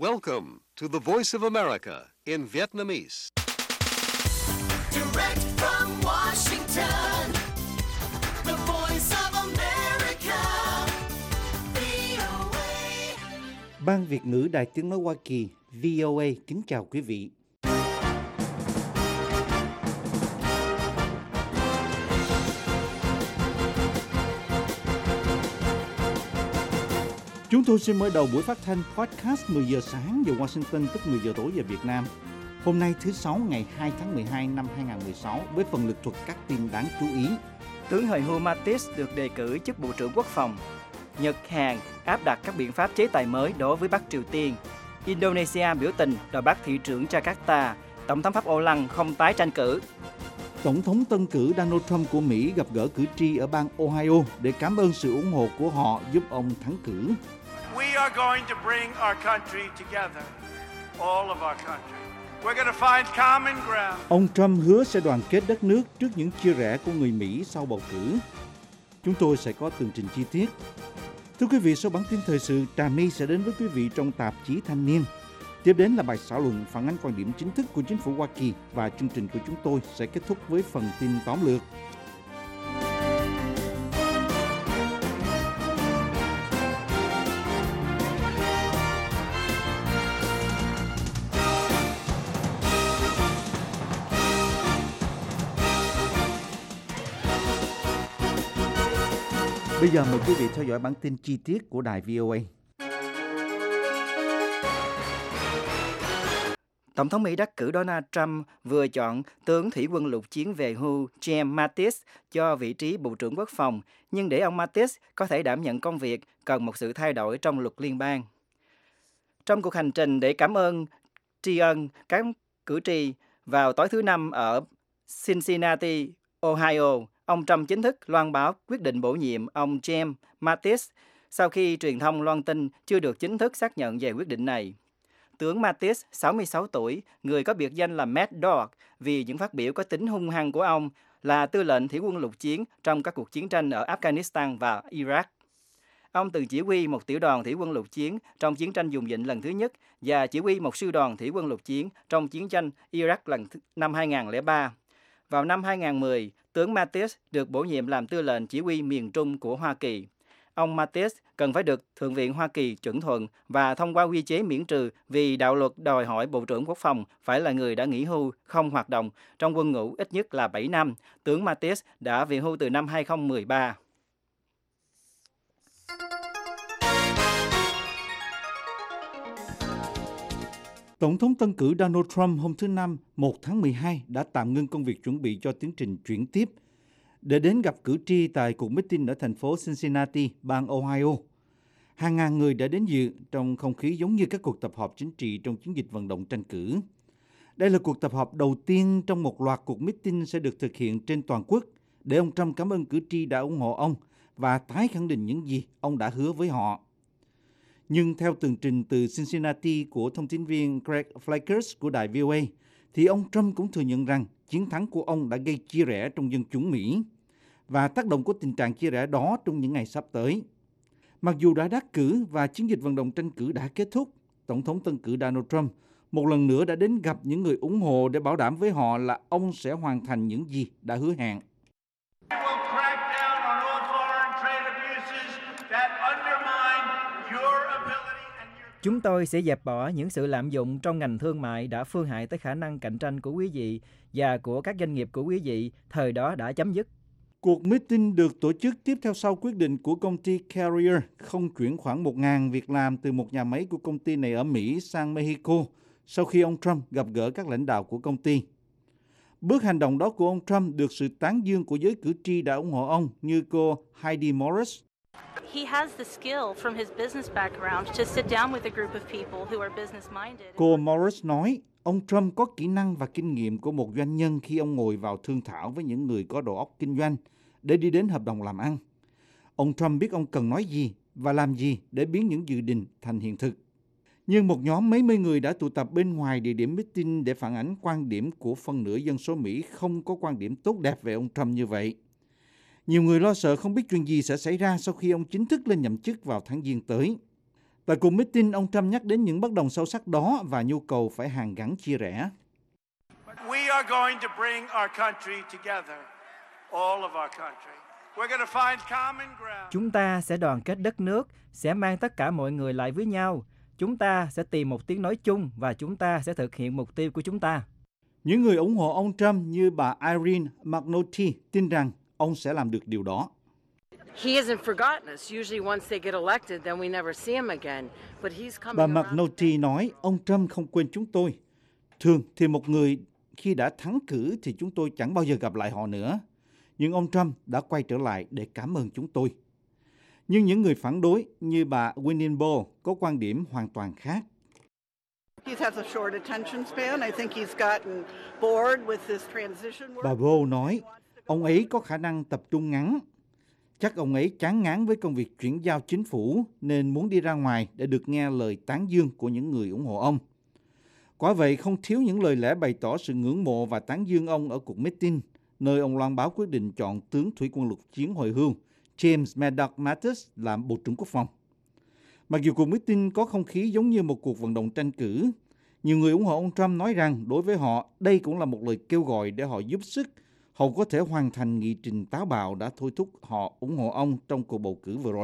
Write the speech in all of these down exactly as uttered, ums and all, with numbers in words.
Welcome to the Voice of America in Vietnamese. Direct from Washington, the Voice of America, vê o a. Ban Việt ngữ Đài Tiếng nói Hoa Kỳ vê o a kính chào quý vị. Chúng tôi xin mở đầu buổi phát thanh podcast mười giờ sáng giờ Washington, tức mười giờ tối giờ Việt Nam. Hôm nay thứ Sáu ngày hai tháng mười hai năm hai nghìn không trăm mười sáu với phần lược thuật các tin đáng chú ý. Tướng Hời Hu Mattis được đề cử chức Bộ trưởng Quốc phòng. Nhật, Hàn áp đặt các biện pháp chế tài mới đối với Bắc Triều Tiên. Indonesia biểu tình đòi bắt thị trưởng Jakarta. Tổng thống Pháp Hollande không tái tranh cử. Tổng thống tân cử Donald Trump của Mỹ gặp gỡ cử tri ở bang Ohio để cảm ơn sự ủng hộ của họ giúp ông thắng cử. We are going to bring our country together, all of our country. We're going to find common ground. Ông Trump hứa sẽ đoàn kết đất nước trước những chia rẽ của người Mỹ sau bầu cử. Chúng tôi sẽ có tường trình chi tiết. Thưa quý vị, sau bản tin thời sự, Trà My sẽ đến với quý vị trong tạp chí Thanh niên. Tiếp đến là bài xã luận phản ánh quan điểm chính thức của chính phủ Hoa Kỳ và chương trình của chúng tôi sẽ kết thúc với phần tin tóm lược. Bây giờ mời quý vị theo dõi bản tin chi tiết của đài vê o a. Tổng thống Mỹ đắc cử Donald Trump vừa chọn tướng thủy quân lục chiến về hưu James Mattis cho vị trí Bộ trưởng Quốc phòng, nhưng để ông Mattis có thể đảm nhận công việc cần một sự thay đổi trong luật liên bang. Trong cuộc hành trình để cảm ơn tri ân các cử tri vào tối thứ Năm ở Cincinnati, Ohio, ông Trump chính thức loan báo quyết định bổ nhiệm ông James Mattis sau khi truyền thông loan tin chưa được chính thức xác nhận về quyết định này. Tướng Mattis, sáu mươi sáu tuổi, người có biệt danh là Mad Dog vì những phát biểu có tính hung hăng của ông, là tư lệnh thủy quân lục chiến trong các cuộc chiến tranh ở Afghanistan và Iraq. Ông từng chỉ huy một tiểu đoàn thủy quân lục chiến trong chiến tranh vùng vịnh lần thứ nhất và chỉ huy một sư đoàn thủy quân lục chiến trong chiến tranh Iraq lần năm hai nghìn không trăm lẻ ba. Vào năm hai nghìn không trăm mười, tướng Mattis được bổ nhiệm làm tư lệnh chỉ huy miền Trung của Hoa Kỳ. Ông Mattis cần phải được Thượng viện Hoa Kỳ chuẩn thuận và thông qua quy chế miễn trừ vì đạo luật đòi hỏi Bộ trưởng Quốc phòng phải là người đã nghỉ hưu không hoạt động trong quân ngũ ít nhất là bảy năm. Tướng Mattis đã về hưu từ năm hai nghìn không trăm mười ba. Tổng thống tân cử Donald Trump hôm thứ Năm, một tháng mười hai đã tạm ngưng công việc chuẩn bị cho tiến trình chuyển tiếp để đến gặp cử tri tại cuộc meeting ở thành phố Cincinnati, bang Ohio. Hàng ngàn người đã đến dự trong không khí giống như các cuộc tập họp chính trị trong chiến dịch vận động tranh cử. Đây là cuộc tập họp đầu tiên trong một loạt cuộc meeting sẽ được thực hiện trên toàn quốc để ông Trump cảm ơn cử tri đã ủng hộ ông và tái khẳng định những gì ông đã hứa với họ. Nhưng theo tường trình từ Cincinnati của thông tin viên Greg Flakers của đài vê o a, thì ông Trump cũng thừa nhận rằng chiến thắng của ông đã gây chia rẽ trong dân chúng Mỹ và tác động của tình trạng chia rẽ đó trong những ngày sắp tới. Mặc dù đã đắc cử và chiến dịch vận động tranh cử đã kết thúc, Tổng thống tân cử Donald Trump một lần nữa đã đến gặp những người ủng hộ để bảo đảm với họ là ông sẽ hoàn thành những gì đã hứa hẹn. Chúng tôi sẽ dẹp bỏ những sự lạm dụng trong ngành thương mại đã phương hại tới khả năng cạnh tranh của quý vị và của các doanh nghiệp của quý vị, thời đó đã chấm dứt. Cuộc meeting được tổ chức tiếp theo sau quyết định của công ty Carrier không chuyển khoảng một nghìn việc làm từ một nhà máy của công ty này ở Mỹ sang Mexico sau khi ông Trump gặp gỡ các lãnh đạo của công ty. Bước hành động đó của ông Trump được sự tán dương của giới cử tri đã ủng hộ ông như cô Heidi Morris. He has the skill from his business background to sit down with a group of people who are business minded. Cô Morris nói, ông Trump có kỹ năng và kinh nghiệm của một doanh nhân khi ông ngồi vào thương thảo với những người có đầu óc kinh doanh để đi đến hợp đồng làm ăn. Ông Trump biết ông cần nói gì và làm gì để biến những dự định thành hiện thực. Nhưng một nhóm mấy mươi người đã tụ tập bên ngoài địa điểm meeting để phản ánh quan điểm của phân nửa dân số Mỹ không có quan điểm tốt đẹp về ông Trump như vậy. Nhiều người lo sợ không biết chuyện gì sẽ xảy ra sau khi ông chính thức lên nhậm chức vào tháng Giêng tới. Tại cuộc meeting, ông Trump nhắc đến những bất đồng sâu sắc đó và nhu cầu phải hàn gắn chia rẽ. We are going to bring our country together, all of our country. We're going to find common ground. Chúng ta sẽ đoàn kết đất nước, sẽ mang tất cả mọi người lại với nhau. Chúng ta sẽ tìm một tiếng nói chung và chúng ta sẽ thực hiện mục tiêu của chúng ta. Những người ủng hộ ông Trump như bà Irene McNulty tin rằng ông sẽ làm được điều đó. He hasn't forgotten us. Usually once they get elected, then we never see him again. But he's coming Bà around. McNulty nói, ông Trump không quên chúng tôi. Thường thì một người khi đã thắng cử thì chúng tôi chẳng bao giờ gặp lại họ nữa. Nhưng ông Trump đã quay trở lại để cảm ơn chúng tôi. Nhưng những người phản đối như bà Winnie Ball có quan điểm hoàn toàn khác. He has a short attention span. I think he's gotten bored with this transition work. Bà Ball nói, ông ấy có khả năng tập trung ngắn. Chắc ông ấy chán ngán với công việc chuyển giao chính phủ nên muốn đi ra ngoài để được nghe lời tán dương của những người ủng hộ ông. Quả vậy không thiếu những lời lẽ bày tỏ sự ngưỡng mộ và tán dương ông ở cuộc meeting, nơi ông loan báo quyết định chọn tướng thủy quân lục chiến hồi hưu James Maddox Mattis làm Bộ trưởng Quốc phòng. Mặc dù cuộc meeting có không khí giống như một cuộc vận động tranh cử, nhiều người ủng hộ ông Trump nói rằng đối với họ đây cũng là một lời kêu gọi để họ giúp sức họ có thể hoàn thành nghị trình táo bạo đã thôi thúc họ ủng hộ ông trong cuộc bầu cử vừa rồi.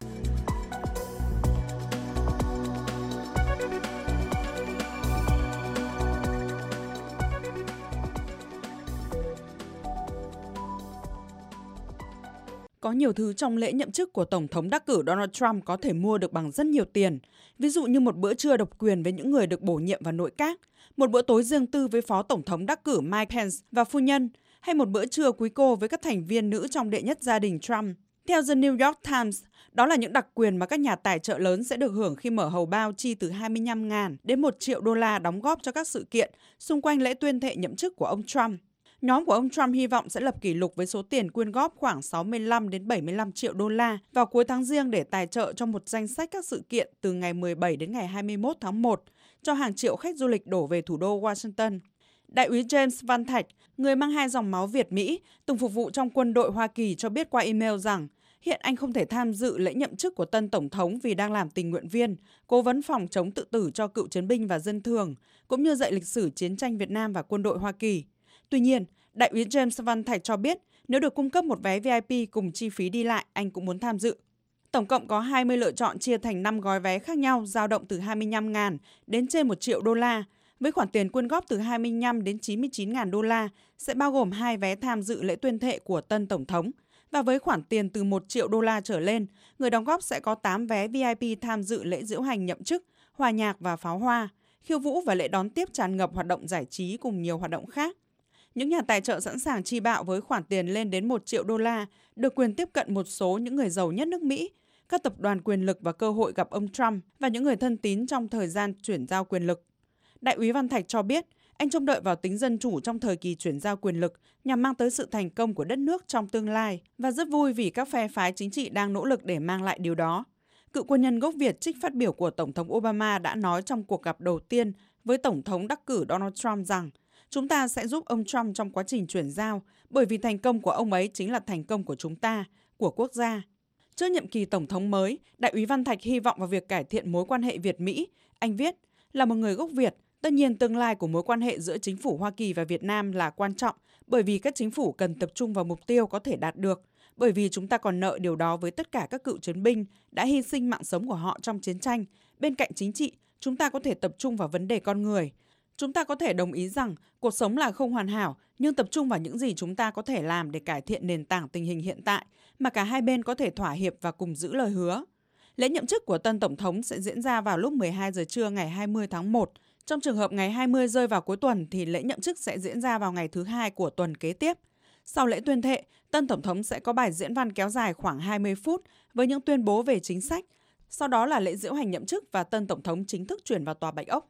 Có nhiều thứ trong lễ nhậm chức của Tổng thống đắc cử Donald Trump có thể mua được bằng rất nhiều tiền. Ví dụ như một bữa trưa độc quyền với những người được bổ nhiệm vào nội các, một bữa tối riêng tư với Phó Tổng thống đắc cử Mike Pence và phu nhân, hay một bữa trưa quý cô với các thành viên nữ trong đệ nhất gia đình Trump. Theo The New York Times, đó là những đặc quyền mà các nhà tài trợ lớn sẽ được hưởng khi mở hầu bao chi từ hai mươi lăm nghìn đến một triệu đô la đóng góp cho các sự kiện xung quanh lễ tuyên thệ nhậm chức của ông Trump. Nhóm của ông Trump hy vọng sẽ lập kỷ lục với số tiền quyên góp khoảng sáu mươi lăm đến bảy mươi lăm triệu đô la vào cuối tháng Giêng để tài trợ cho một danh sách các sự kiện từ ngày mười bảy đến ngày hai mươi mốt tháng một cho hàng triệu khách du lịch đổ về thủ đô Washington. Đại úy James Van Thạch, người mang hai dòng máu Việt-Mỹ, từng phục vụ trong quân đội Hoa Kỳ cho biết qua email rằng hiện anh không thể tham dự lễ nhậm chức của tân Tổng thống vì đang làm tình nguyện viên, cố vấn phòng chống tự tử cho cựu chiến binh và dân thường, cũng như dạy lịch sử chiến tranh Việt Nam và quân đội Hoa Kỳ. Tuy nhiên, Đại úy James Van Thạch cho biết nếu được cung cấp một vé vi ai pi cùng chi phí đi lại, anh cũng muốn tham dự. Tổng cộng có hai mươi lựa chọn chia thành năm gói vé khác nhau, dao động từ hai mươi lăm nghìn đến trên một triệu đô la, với khoản tiền quyên góp từ hai mươi lăm đến chín mươi chín nghìn đô la sẽ bao gồm hai vé tham dự lễ tuyên thệ của tân Tổng thống. Và với khoản tiền từ một triệu đô la trở lên, người đóng góp sẽ có tám vé vi ai pi tham dự lễ diễu hành nhậm chức, hòa nhạc và pháo hoa, khiêu vũ và lễ đón tiếp tràn ngập hoạt động giải trí cùng nhiều hoạt động khác. Những nhà tài trợ sẵn sàng chi bạo với khoản tiền lên đến một triệu đô la, được quyền tiếp cận một số những người giàu nhất nước Mỹ, các tập đoàn quyền lực và cơ hội gặp ông Trump và những người thân tín trong thời gian chuyển giao quyền lực. Đại úy Văn Thạch cho biết, anh trông đợi vào tính dân chủ trong thời kỳ chuyển giao quyền lực nhằm mang tới sự thành công của đất nước trong tương lai và rất vui vì các phe phái chính trị đang nỗ lực để mang lại điều đó. Cựu quân nhân gốc Việt trích phát biểu của Tổng thống Obama đã nói trong cuộc gặp đầu tiên với Tổng thống đắc cử Donald Trump rằng chúng ta sẽ giúp ông Trump trong quá trình chuyển giao bởi vì thành công của ông ấy chính là thành công của chúng ta, của quốc gia. Trước nhiệm kỳ Tổng thống mới, Đại úy Văn Thạch hy vọng vào việc cải thiện mối quan hệ Việt-Mỹ. Anh viết, là một người gốc Việt, tất nhiên tương lai của mối quan hệ giữa chính phủ Hoa Kỳ và Việt Nam là quan trọng bởi vì các chính phủ cần tập trung vào mục tiêu có thể đạt được, bởi vì chúng ta còn nợ điều đó với tất cả các cựu chiến binh đã hy sinh mạng sống của họ trong chiến tranh. Bên cạnh chính trị, chúng ta có thể tập trung vào vấn đề con người. Chúng ta có thể đồng ý rằng cuộc sống là không hoàn hảo, nhưng tập trung vào những gì chúng ta có thể làm để cải thiện nền tảng tình hình hiện tại mà cả hai bên có thể thỏa hiệp và cùng giữ lời hứa. Lễ nhậm chức của tân Tổng thống sẽ diễn ra vào lúc mười hai giờ trưa ngày hai mươi tháng một. Trong trường hợp ngày hai mươi rơi vào cuối tuần thì lễ nhậm chức sẽ diễn ra vào ngày thứ hai của tuần kế tiếp. Sau lễ tuyên thệ, tân Tổng thống sẽ có bài diễn văn kéo dài khoảng hai mươi phút với những tuyên bố về chính sách. Sau đó là lễ diễu hành nhậm chức và tân Tổng thống chính thức chuyển vào Tòa Bạch Ốc.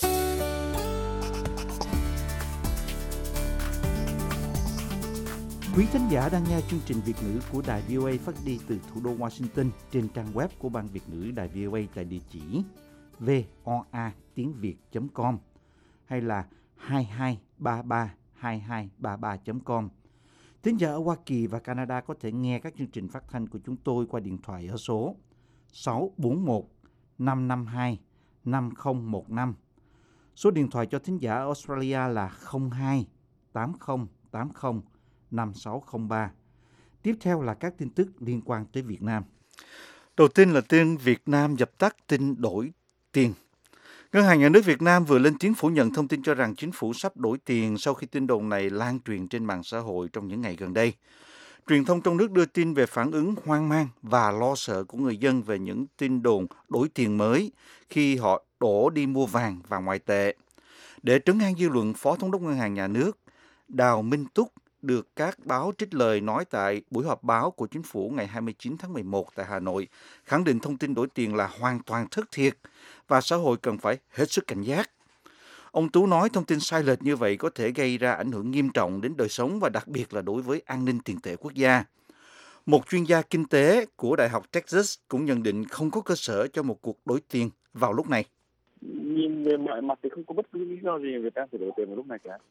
Quý thính giả đang nghe chương trình Việt ngữ của Đài vê o a phát đi từ thủ đô Washington trên trang web của Ban Việt ngữ Đài vê o a tại địa chỉ voa tiếng việt chấm com hay là hai hai ba ba hai hai ba ba chấm com. Thính giả ở Hoa Kỳ và Canada có thể nghe các chương trình phát thanh của chúng tôi qua điện thoại ở số sáu bốn một năm năm hai năm không một năm. Số điện thoại cho thính giả ở Australia là không hai tám không tám không năm sáu không ba. Tiếp theo là các tin tức liên quan tới Việt Nam. Đầu tiên là tin Việt Nam dập tắt tin đổi tiền. Ngân hàng Nhà nước Việt Nam vừa lên tiếng phủ nhận thông tin cho rằng chính phủ sắp đổi tiền sau khi tin đồn này lan truyền trên mạng xã hội trong những ngày gần đây. Truyền thông trong nước đưa tin về phản ứng hoang mang và lo sợ của người dân về những tin đồn đổi tiền mới khi họ đổ đi mua vàng và ngoại tệ. Để trấn an dư luận, Phó Thống đốc Ngân hàng Nhà nước Đào Minh Túc được các báo trích lời nói tại buổi họp báo của chính phủ ngày hai mươi chín tháng mười một tại Hà Nội, khẳng định thông tin đổi tiền là hoàn toàn thất thiệt và xã hội cần phải hết sức cảnh giác. Ông Tú nói thông tin sai lệch như vậy có thể gây ra ảnh hưởng nghiêm trọng đến đời sống và đặc biệt là đối với an ninh tiền tệ quốc gia. Một chuyên gia kinh tế của Đại học Texas cũng nhận định không có cơ sở cho một cuộc đổi tiền vào lúc này. Nhìn về mọi mặt thì không có bất cứ lý do gì người ta phải đổi tiền vào lúc này cả.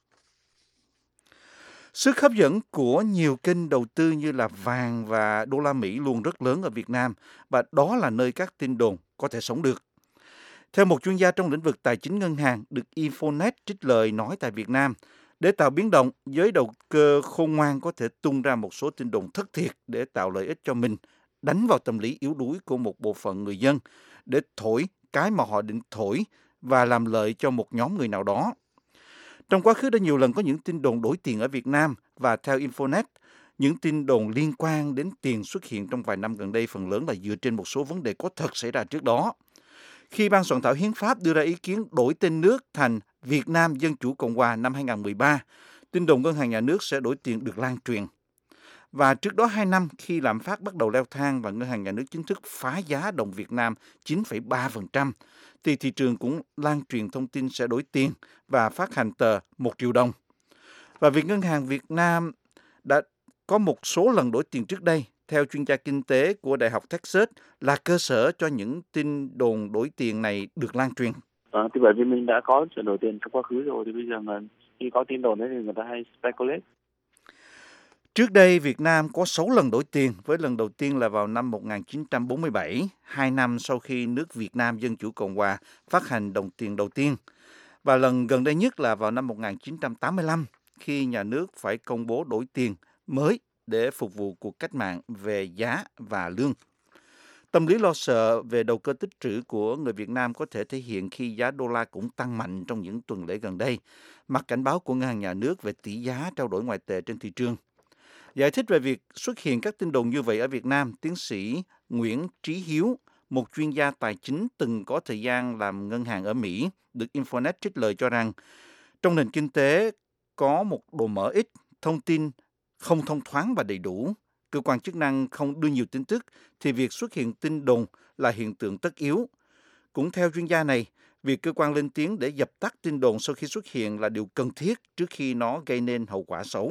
Sức hấp dẫn của nhiều kênh đầu tư như là vàng và đô la Mỹ luôn rất lớn ở Việt Nam và đó là nơi các tin đồn có thể sống được. Theo một chuyên gia trong lĩnh vực tài chính ngân hàng được Infonet trích lời nói tại Việt Nam, để tạo biến động, giới đầu cơ khôn ngoan có thể tung ra một số tin đồn thất thiệt để tạo lợi ích cho mình, đánh vào tâm lý yếu đuối của một bộ phận người dân để thổi cái mà họ định thổi và làm lợi cho một nhóm người nào đó. Trong quá khứ đã nhiều lần có những tin đồn đổi tiền ở Việt Nam và theo Infonet, những tin đồn liên quan đến tiền xuất hiện trong vài năm gần đây phần lớn là dựa trên một số vấn đề có thật xảy ra trước đó. Khi Ban soạn thảo hiến pháp đưa ra ý kiến đổi tên nước thành Việt Nam Dân Chủ Cộng Hòa năm hai không một ba, tin đồn Ngân hàng Nhà nước sẽ đổi tiền được lan truyền. Và trước đó hai năm khi lạm phát bắt đầu leo thang và Ngân hàng Nhà nước chính thức phá giá đồng Việt Nam chín phẩy ba phần trăm, thì thị trường cũng lan truyền thông tin sẽ đổi tiền và phát hành tờ một triệu đồng. Và việc Ngân hàng Việt Nam đã có một số lần đổi tiền trước đây, theo chuyên gia kinh tế của Đại học Texas, là cơ sở cho những tin đồn đổi tiền này được lan truyền. À, thì bởi vì mình đã có chuyện đổi tiền trong quá khứ rồi, thì bây giờ mà khi có tin đồn đấy thì người ta hay speculate. Trước đây, Việt Nam có sáu lần đổi tiền, với lần đầu tiên là vào năm một nghìn chín trăm bốn mươi bảy, hai năm sau khi nước Việt Nam Dân Chủ Cộng Hòa phát hành đồng tiền đầu tiên. Và lần gần đây nhất là vào năm một nghìn chín trăm tám mươi lăm, khi nhà nước phải công bố đổi tiền mới để phục vụ cuộc cách mạng về giá và lương. Tâm lý lo sợ về đầu cơ tích trữ của người Việt Nam có thể thể hiện khi giá đô la cũng tăng mạnh trong những tuần lễ gần đây, mặt cảnh báo của Ngân hàng Nhà nước về tỷ giá trao đổi ngoại tệ trên thị trường. Giải thích về việc xuất hiện các tin đồn như vậy ở Việt Nam, tiến sĩ Nguyễn Trí Hiếu, một chuyên gia tài chính từng có thời gian làm ngân hàng ở Mỹ, được Infonet trích lời cho rằng, trong nền kinh tế có một độ mở ít, thông tin không thông thoáng và đầy đủ, cơ quan chức năng không đưa nhiều tin tức, thì việc xuất hiện tin đồn là hiện tượng tất yếu. Cũng theo chuyên gia này, việc cơ quan lên tiếng để dập tắt tin đồn sau khi xuất hiện là điều cần thiết trước khi nó gây nên hậu quả xấu.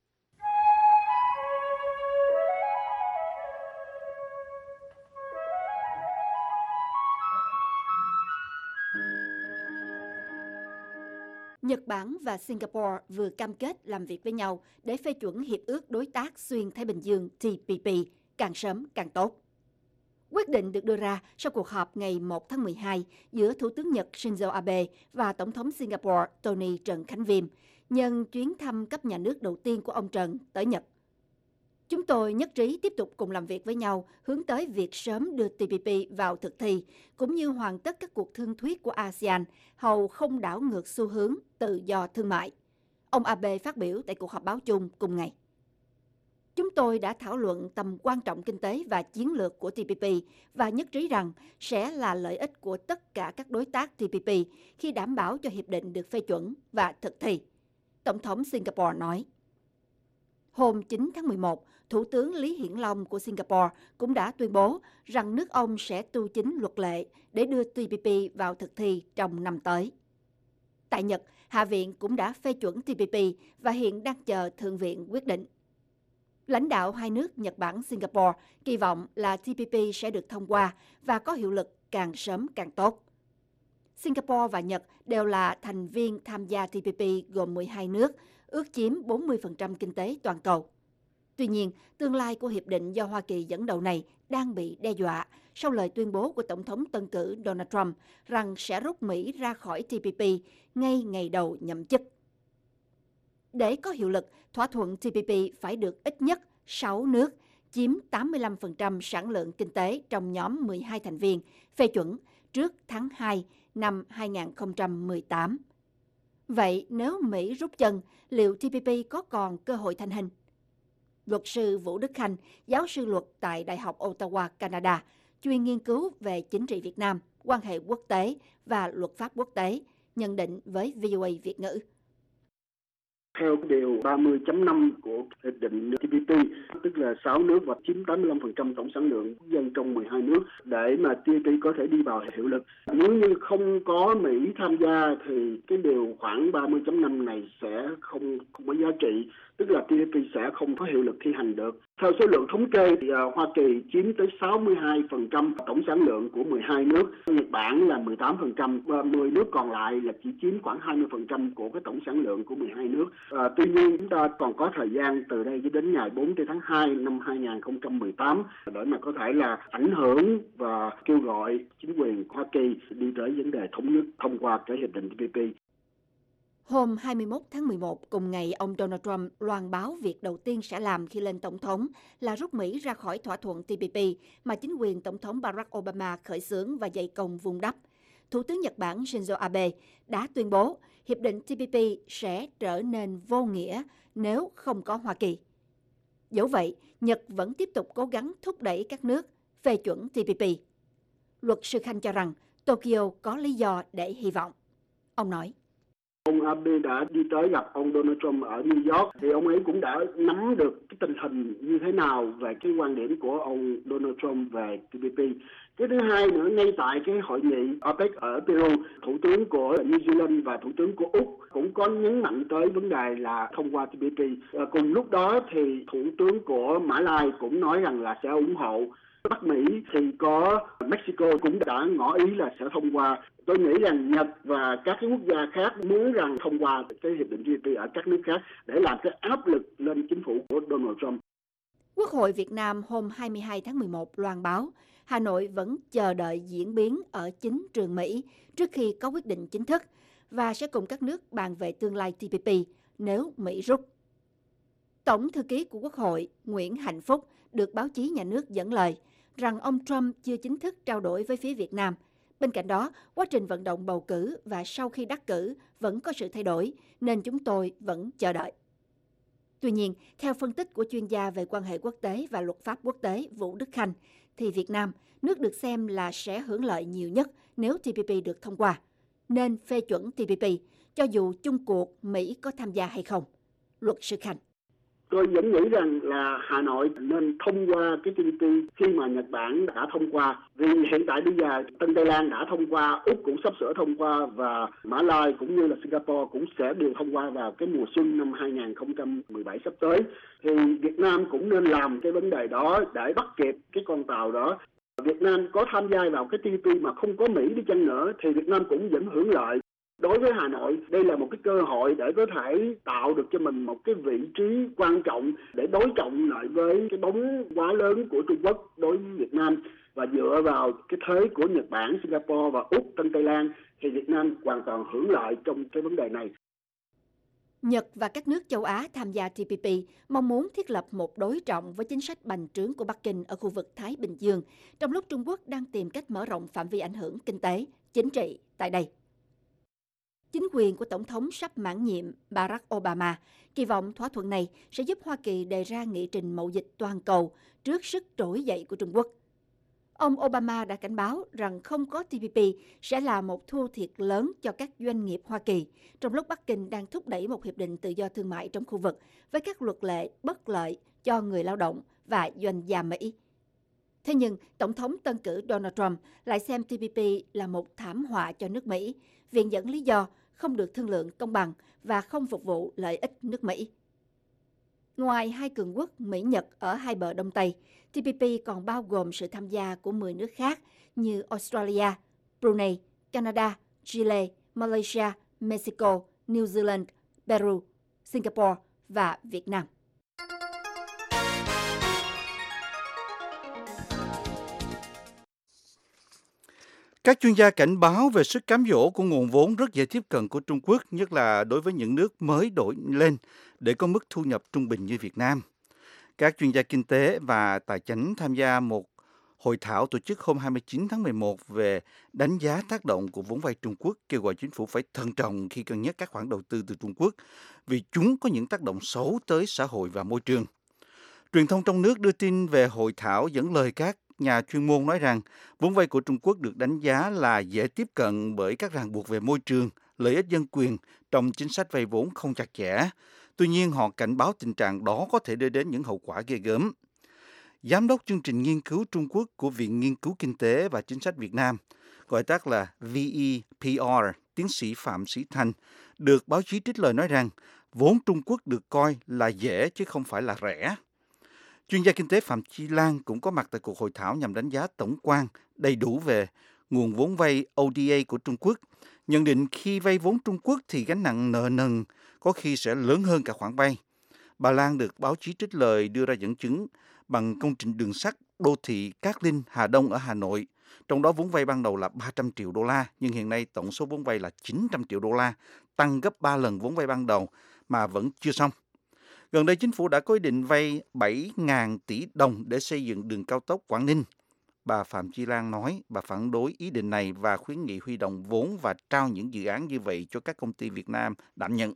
Nhật Bản và Singapore vừa cam kết làm việc với nhau để phê chuẩn Hiệp ước Đối tác Xuyên Thái Bình Dương T P P, càng sớm càng tốt. Quyết định được đưa ra sau cuộc họp ngày một tháng mười hai giữa Thủ tướng Nhật Shinzo Abe và Tổng thống Singapore Tony Trần Khánh Viêm, nhân chuyến thăm cấp nhà nước đầu tiên của ông Trần tới Nhật. Chúng tôi nhất trí tiếp tục cùng làm việc với nhau hướng tới việc sớm đưa T P P vào thực thi, cũng như hoàn tất các cuộc thương thuyết của a sê an, hầu không đảo ngược xu hướng tự do thương mại. Ông Abe phát biểu tại cuộc họp báo chung cùng ngày. Chúng tôi đã thảo luận tầm quan trọng kinh tế và chiến lược của T P P và nhất trí rằng sẽ là lợi ích của tất cả các đối tác T P P khi đảm bảo cho hiệp định được phê chuẩn và thực thi. Tổng thống Singapore nói. Hôm chín tháng mười một, Thủ tướng Lý Hiển Long của Singapore cũng đã tuyên bố rằng nước ông sẽ tu chính luật lệ để đưa T P P vào thực thi trong năm tới. Tại Nhật, Hạ viện cũng đã phê chuẩn T P P và hiện đang chờ Thượng viện quyết định. Lãnh đạo hai nước Nhật Bản, Singapore kỳ vọng là T P P sẽ được thông qua và có hiệu lực càng sớm càng tốt. Singapore và Nhật đều là thành viên tham gia T P P gồm mười hai nước, ước chiếm bốn mươi phần trăm kinh tế toàn cầu. Tuy nhiên, tương lai của hiệp định do Hoa Kỳ dẫn đầu này đang bị đe dọa sau lời tuyên bố của Tổng thống tân cử Donald Trump rằng sẽ rút Mỹ ra khỏi T P P ngay ngày đầu nhậm chức. Để có hiệu lực, thỏa thuận T P P phải được ít nhất sáu nước, chiếm tám mươi lăm phần trăm sản lượng kinh tế trong nhóm mười hai thành viên, phê chuẩn trước tháng hai năm hai nghìn không trăm mười tám. Vậy nếu Mỹ rút chân, liệu T P P có còn cơ hội thành hình? Luật sư Vũ Đức Khanh, giáo sư luật tại Đại học Ottawa, Canada, chuyên nghiên cứu về chính trị Việt Nam, quan hệ quốc tế và luật pháp quốc tế, nhận định với vê o a Việt ngữ. Theo điều ba mươi chấm năm của hiệp định T P P, tức là sáu nước và chiếm tám mươi lăm phần trăm tổng sản lượng dân trong mười hai nước, để mà T P P có thể đi vào hiệu lực. Nếu như không có Mỹ tham gia thì cái điều khoảng ba mươi chấm năm này sẽ không, không có giá trị, tức là T P P sẽ không có hiệu lực thi hành được. Theo số lượng thống kê thì uh, Hoa Kỳ chiếm tới sáu mươi hai phần trăm tổng sản lượng của mười hai nước, Nhật Bản là mười tám phần trăm và mười nước còn lại là chỉ chiếm khoảng hai mươi phần trăm của cái tổng sản lượng của mười hai nước. Uh, tuy nhiên chúng ta còn có thời gian từ đây đến ngày bốn tháng hai năm hai nghìn không trăm mười tám để mà có thể là ảnh hưởng và kêu gọi chính quyền Hoa Kỳ đi tới vấn đề thống nhất thông qua cái hiệp định T P P. Hôm hai mươi mốt tháng mười một, cùng ngày, ông Donald Trump loan báo việc đầu tiên sẽ làm khi lên tổng thống là rút Mỹ ra khỏi thỏa thuận T P P mà chính quyền Tổng thống Barack Obama khởi xướng và dày công vun đắp. Thủ tướng Nhật Bản Shinzo Abe đã tuyên bố hiệp định T P P sẽ trở nên vô nghĩa nếu không có Hoa Kỳ. Dẫu vậy, Nhật vẫn tiếp tục cố gắng thúc đẩy các nước phê chuẩn T P P. Luật sư Khanh cho rằng Tokyo có lý do để hy vọng. Ông nói: Ông Abe đã đi tới gặp ông Donald Trump ở New York, thì ông ấy cũng đã nắm được cái tình hình như thế nào về cái quan điểm của ông Donald Trump về T P P. Cái thứ hai nữa, ngay tại cái hội nghị a pếch ở Peru, Thủ tướng của New Zealand và Thủ tướng của Úc cũng có nhấn mạnh tới vấn đề là thông qua T P P. À, cùng lúc đó thì Thủ tướng của Mã Lai cũng nói rằng là sẽ ủng hộ. Bắc Mỹ thì có Mexico cũng đã ngỏ ý là sẽ thông qua. Tôi nghĩ rằng Nhật và các cái quốc gia khác muốn rằng thông qua cái hiệp định T P P ở các nước khác để làm cái áp lực lên chính phủ của Donald Trump. Quốc hội Việt Nam hôm hai mươi hai tháng mười một loan báo Hà Nội vẫn chờ đợi diễn biến ở chính trường Mỹ trước khi có quyết định chính thức và sẽ cùng các nước bàn về tương lai T P P nếu Mỹ rút. Tổng thư ký của Quốc hội Nguyễn Hạnh Phúc được báo chí nhà nước dẫn lời rằng ông Trump chưa chính thức trao đổi với phía Việt Nam. Bên cạnh đó, quá trình vận động bầu cử và sau khi đắc cử vẫn có sự thay đổi, nên chúng tôi vẫn chờ đợi. Tuy nhiên, theo phân tích của chuyên gia về quan hệ quốc tế và luật pháp quốc tế Vũ Đức Khanh, thì Việt Nam, nước được xem là sẽ hưởng lợi nhiều nhất nếu T P P được thông qua, nên phê chuẩn T P P, cho dù chung cuộc Mỹ có tham gia hay không. Luật sư Khanh: Tôi vẫn nghĩ rằng là Hà Nội nên thông qua cái T P P khi mà Nhật Bản đã thông qua. Vì hiện tại bây giờ Tân Tây Lan đã thông qua, Úc cũng sắp sửa thông qua và Mã Lai cũng như là Singapore cũng sẽ đều thông qua vào cái mùa xuân năm hai nghìn không trăm mười bảy sắp tới. Thì Việt Nam cũng nên làm cái vấn đề đó để bắt kịp cái con tàu đó. Việt Nam có tham gia vào cái T P P mà không có Mỹ đi chăng nữa thì Việt Nam cũng vẫn hưởng lợi. Đối với Hà Nội, đây là một cái cơ hội để có thể tạo được cho mình một cái vị trí quan trọng để đối trọng lại với cái bóng quá lớn của Trung Quốc đối với Việt Nam. Và dựa vào cái thế của Nhật Bản, Singapore và Úc, Tân Tây Lan thì Việt Nam hoàn toàn hưởng lợi trong cái vấn đề này. Nhật và các nước châu Á tham gia T P P mong muốn thiết lập một đối trọng với chính sách bành trướng của Bắc Kinh ở khu vực Thái Bình Dương, trong lúc Trung Quốc đang tìm cách mở rộng phạm vi ảnh hưởng kinh tế, chính trị tại đây. Chính quyền của Tổng thống sắp mãn nhiệm Barack Obama kỳ vọng thỏa thuận này sẽ giúp Hoa Kỳ đề ra nghị trình mậu dịch toàn cầu trước sức trỗi dậy của Trung Quốc. Ông Obama đã cảnh báo rằng không có T P P sẽ là một thua thiệt lớn cho các doanh nghiệp Hoa Kỳ, trong lúc Bắc Kinh đang thúc đẩy một hiệp định tự do thương mại trong khu vực với các luật lệ bất lợi cho người lao động và doanh gia Mỹ. Thế nhưng, Tổng thống tân cử Donald Trump lại xem T P P là một thảm họa cho nước Mỹ, viện dẫn lý do không được thương lượng công bằng và không phục vụ lợi ích nước Mỹ. Ngoài hai cường quốc Mỹ-Nhật ở hai bờ Đông Tây, T P P còn bao gồm sự tham gia của mười nước khác như Australia, Brunei, Canada, Chile, Malaysia, Mexico, New Zealand, Peru, Singapore và Việt Nam. Các chuyên gia cảnh báo về sức cám dỗ của nguồn vốn rất dễ tiếp cận của Trung Quốc, nhất là đối với những nước mới đổi lên để có mức thu nhập trung bình như Việt Nam. Các chuyên gia kinh tế và tài chính tham gia một hội thảo tổ chức hôm hai mươi chín tháng mười một về đánh giá tác động của vốn vay Trung Quốc, kêu gọi chính phủ phải thận trọng khi cân nhắc các khoản đầu tư từ Trung Quốc vì chúng có những tác động xấu tới xã hội và môi trường. Truyền thông trong nước đưa tin về hội thảo dẫn lời các nhà chuyên môn nói rằng vốn vay của Trung Quốc được đánh giá là dễ tiếp cận bởi các ràng buộc về môi trường, lợi ích dân quyền trong chính sách vay vốn không chặt chẽ. Tuy nhiên, họ cảnh báo tình trạng đó có thể đưa đến những hậu quả ghê gớm. Giám đốc chương trình nghiên cứu Trung Quốc của Viện Nghiên cứu Kinh tế và Chính sách Việt Nam, gọi tắt là vê e pê rờ, tiến sĩ Phạm Sĩ Thanh, được báo chí trích lời nói rằng vốn Trung Quốc được coi là dễ chứ không phải là rẻ. Chuyên gia kinh tế Phạm Chi Lan cũng có mặt tại cuộc hội thảo nhằm đánh giá tổng quan đầy đủ về nguồn vốn vay o đê a của Trung Quốc, nhận định khi vay vốn Trung Quốc thì gánh nặng nợ nần có khi sẽ lớn hơn cả khoản vay. Bà Lan được báo chí trích lời đưa ra dẫn chứng bằng công trình đường sắt đô thị Cát Linh - Hà Đông ở Hà Nội. Trong đó vốn vay ban đầu là ba trăm triệu đô la, nhưng hiện nay tổng số vốn vay là chín trăm triệu đô la, tăng gấp ba lần vốn vay ban đầu mà vẫn chưa xong. Gần đây, chính phủ đã có ý định vay bảy nghìn tỷ đồng để xây dựng đường cao tốc Quảng Ninh. Bà Phạm Chi Lan nói bà phản đối ý định này và khuyến nghị huy động vốn và trao những dự án như vậy cho các công ty Việt Nam đảm nhận.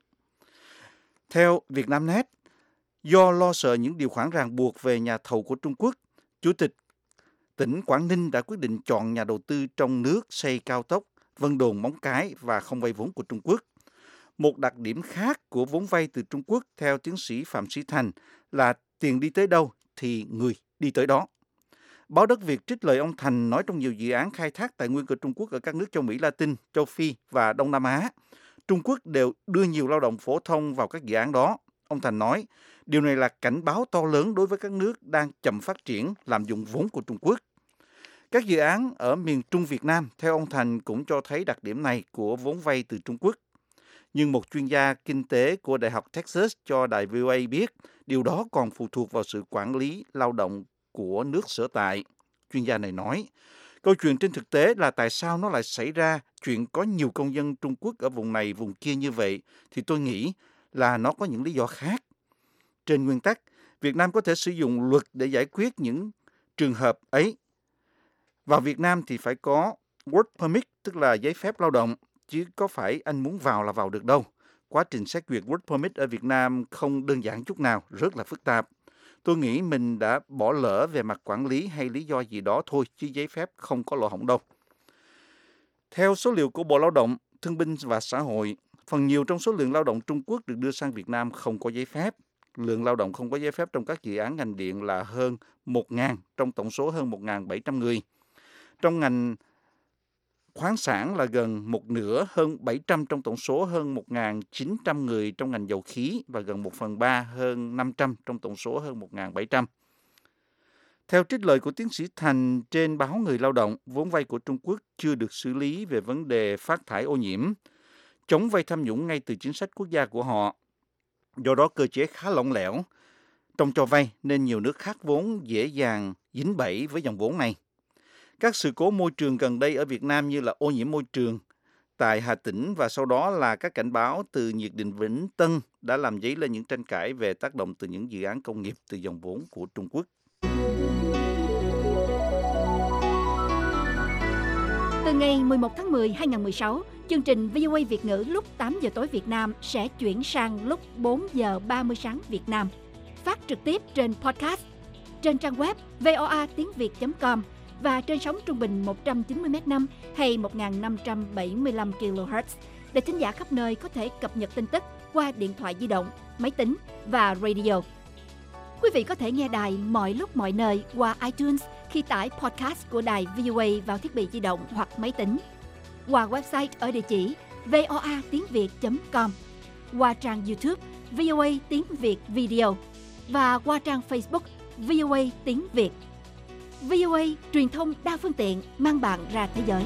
Theo Vietnamnet, do lo sợ những điều khoản ràng buộc về nhà thầu của Trung Quốc, Chủ tịch tỉnh Quảng Ninh đã quyết định chọn nhà đầu tư trong nước xây cao tốc Vân Đồn - Móng Cái và không vay vốn của Trung Quốc. Một đặc điểm khác của vốn vay từ Trung Quốc, theo tiến sĩ Phạm Sĩ Thành, là tiền đi tới đâu thì người đi tới đó. Báo Đất Việt trích lời ông Thành nói trong nhiều dự án khai thác tài nguyên của Trung Quốc ở các nước châu Mỹ Latin, châu Phi và Đông Nam Á, Trung Quốc đều đưa nhiều lao động phổ thông vào các dự án đó. Ông Thành nói, điều này là cảnh báo to lớn đối với các nước đang chậm phát triển làm dụng vốn của Trung Quốc. Các dự án ở miền Trung Việt Nam, theo ông Thành, cũng cho thấy đặc điểm này của vốn vay từ Trung Quốc. Nhưng một chuyên gia kinh tế của Đại học Texas cho đài vê o a biết, điều đó còn phụ thuộc vào sự quản lý lao động của nước sở tại. Chuyên gia này nói, câu chuyện trên thực tế là tại sao nó lại xảy ra chuyện có nhiều công dân Trung Quốc ở vùng này, vùng kia như vậy, thì tôi nghĩ là nó có những lý do khác. Trên nguyên tắc, Việt Nam có thể sử dụng luật để giải quyết những trường hợp ấy. Vào Việt Nam thì phải có work permit, tức là giấy phép lao động, chứ có phải anh muốn vào là vào được đâu. Quá trình xét duyệt work permit ở Việt Nam không đơn giản chút nào, rất là phức tạp. Tôi nghĩ mình đã bỏ lỡ về mặt quản lý hay lý do gì đó thôi, chứ giấy phép không có lỗ hổng đâu. Theo số liệu của Bộ Lao động, Thương binh và Xã hội, phần nhiều trong số lượng lao động Trung Quốc được đưa sang Việt Nam không có giấy phép. Lượng lao động không có giấy phép trong các dự án ngành điện là hơn một nghìn trong tổng số hơn một nghìn bảy trăm người. Trong ngành khoáng sản là gần một nửa, hơn bảy trăm trong tổng số hơn một nghìn chín trăm người trong ngành dầu khí và gần một phần ba, hơn năm trăm trong tổng số hơn một nghìn bảy trăm. Theo trích lời của tiến sĩ Thành trên báo Người Lao động, vốn vay của Trung Quốc chưa được xử lý về vấn đề phát thải ô nhiễm, chống vay tham nhũng ngay từ chính sách quốc gia của họ. Do đó cơ chế khá lỏng lẻo trong cho vay nên nhiều nước khác vốn dễ dàng dính bẫy với dòng vốn này. Các sự cố môi trường gần đây ở Việt Nam như là ô nhiễm môi trường tại Hà Tĩnh và sau đó là các cảnh báo từ nhiệt điện Vĩnh Tân đã làm dấy lên những tranh cãi về tác động từ những dự án công nghiệp từ dòng vốn của Trung Quốc. Từ ngày mười một tháng mười năm hai nghìn không trăm mười sáu, chương trình vê o a Việt ngữ lúc tám giờ tối Việt Nam sẽ chuyển sang lúc bốn giờ ba mươi sáng Việt Nam, phát trực tiếp trên podcast, trên trang web voa tiếng việt chấm com và trên sóng trung bình một trăm chín mươi mét năm hay một nghìn năm trăm bảy mươi lăm ki lô héc để thính giả khắp nơi có thể cập nhật tin tức qua điện thoại di động, máy tính và radio. Quý vị có thể nghe đài mọi lúc mọi nơi qua iTunes khi tải podcast của đài vê o a vào thiết bị di động hoặc máy tính, qua website ở địa chỉ voa tiếng việt chấm com, qua trang YouTube vê o a tiếng Việt Video và qua trang Facebook vê o a tiếng Việt. vê o a truyền thông đa phương tiện mang bạn ra thế giới.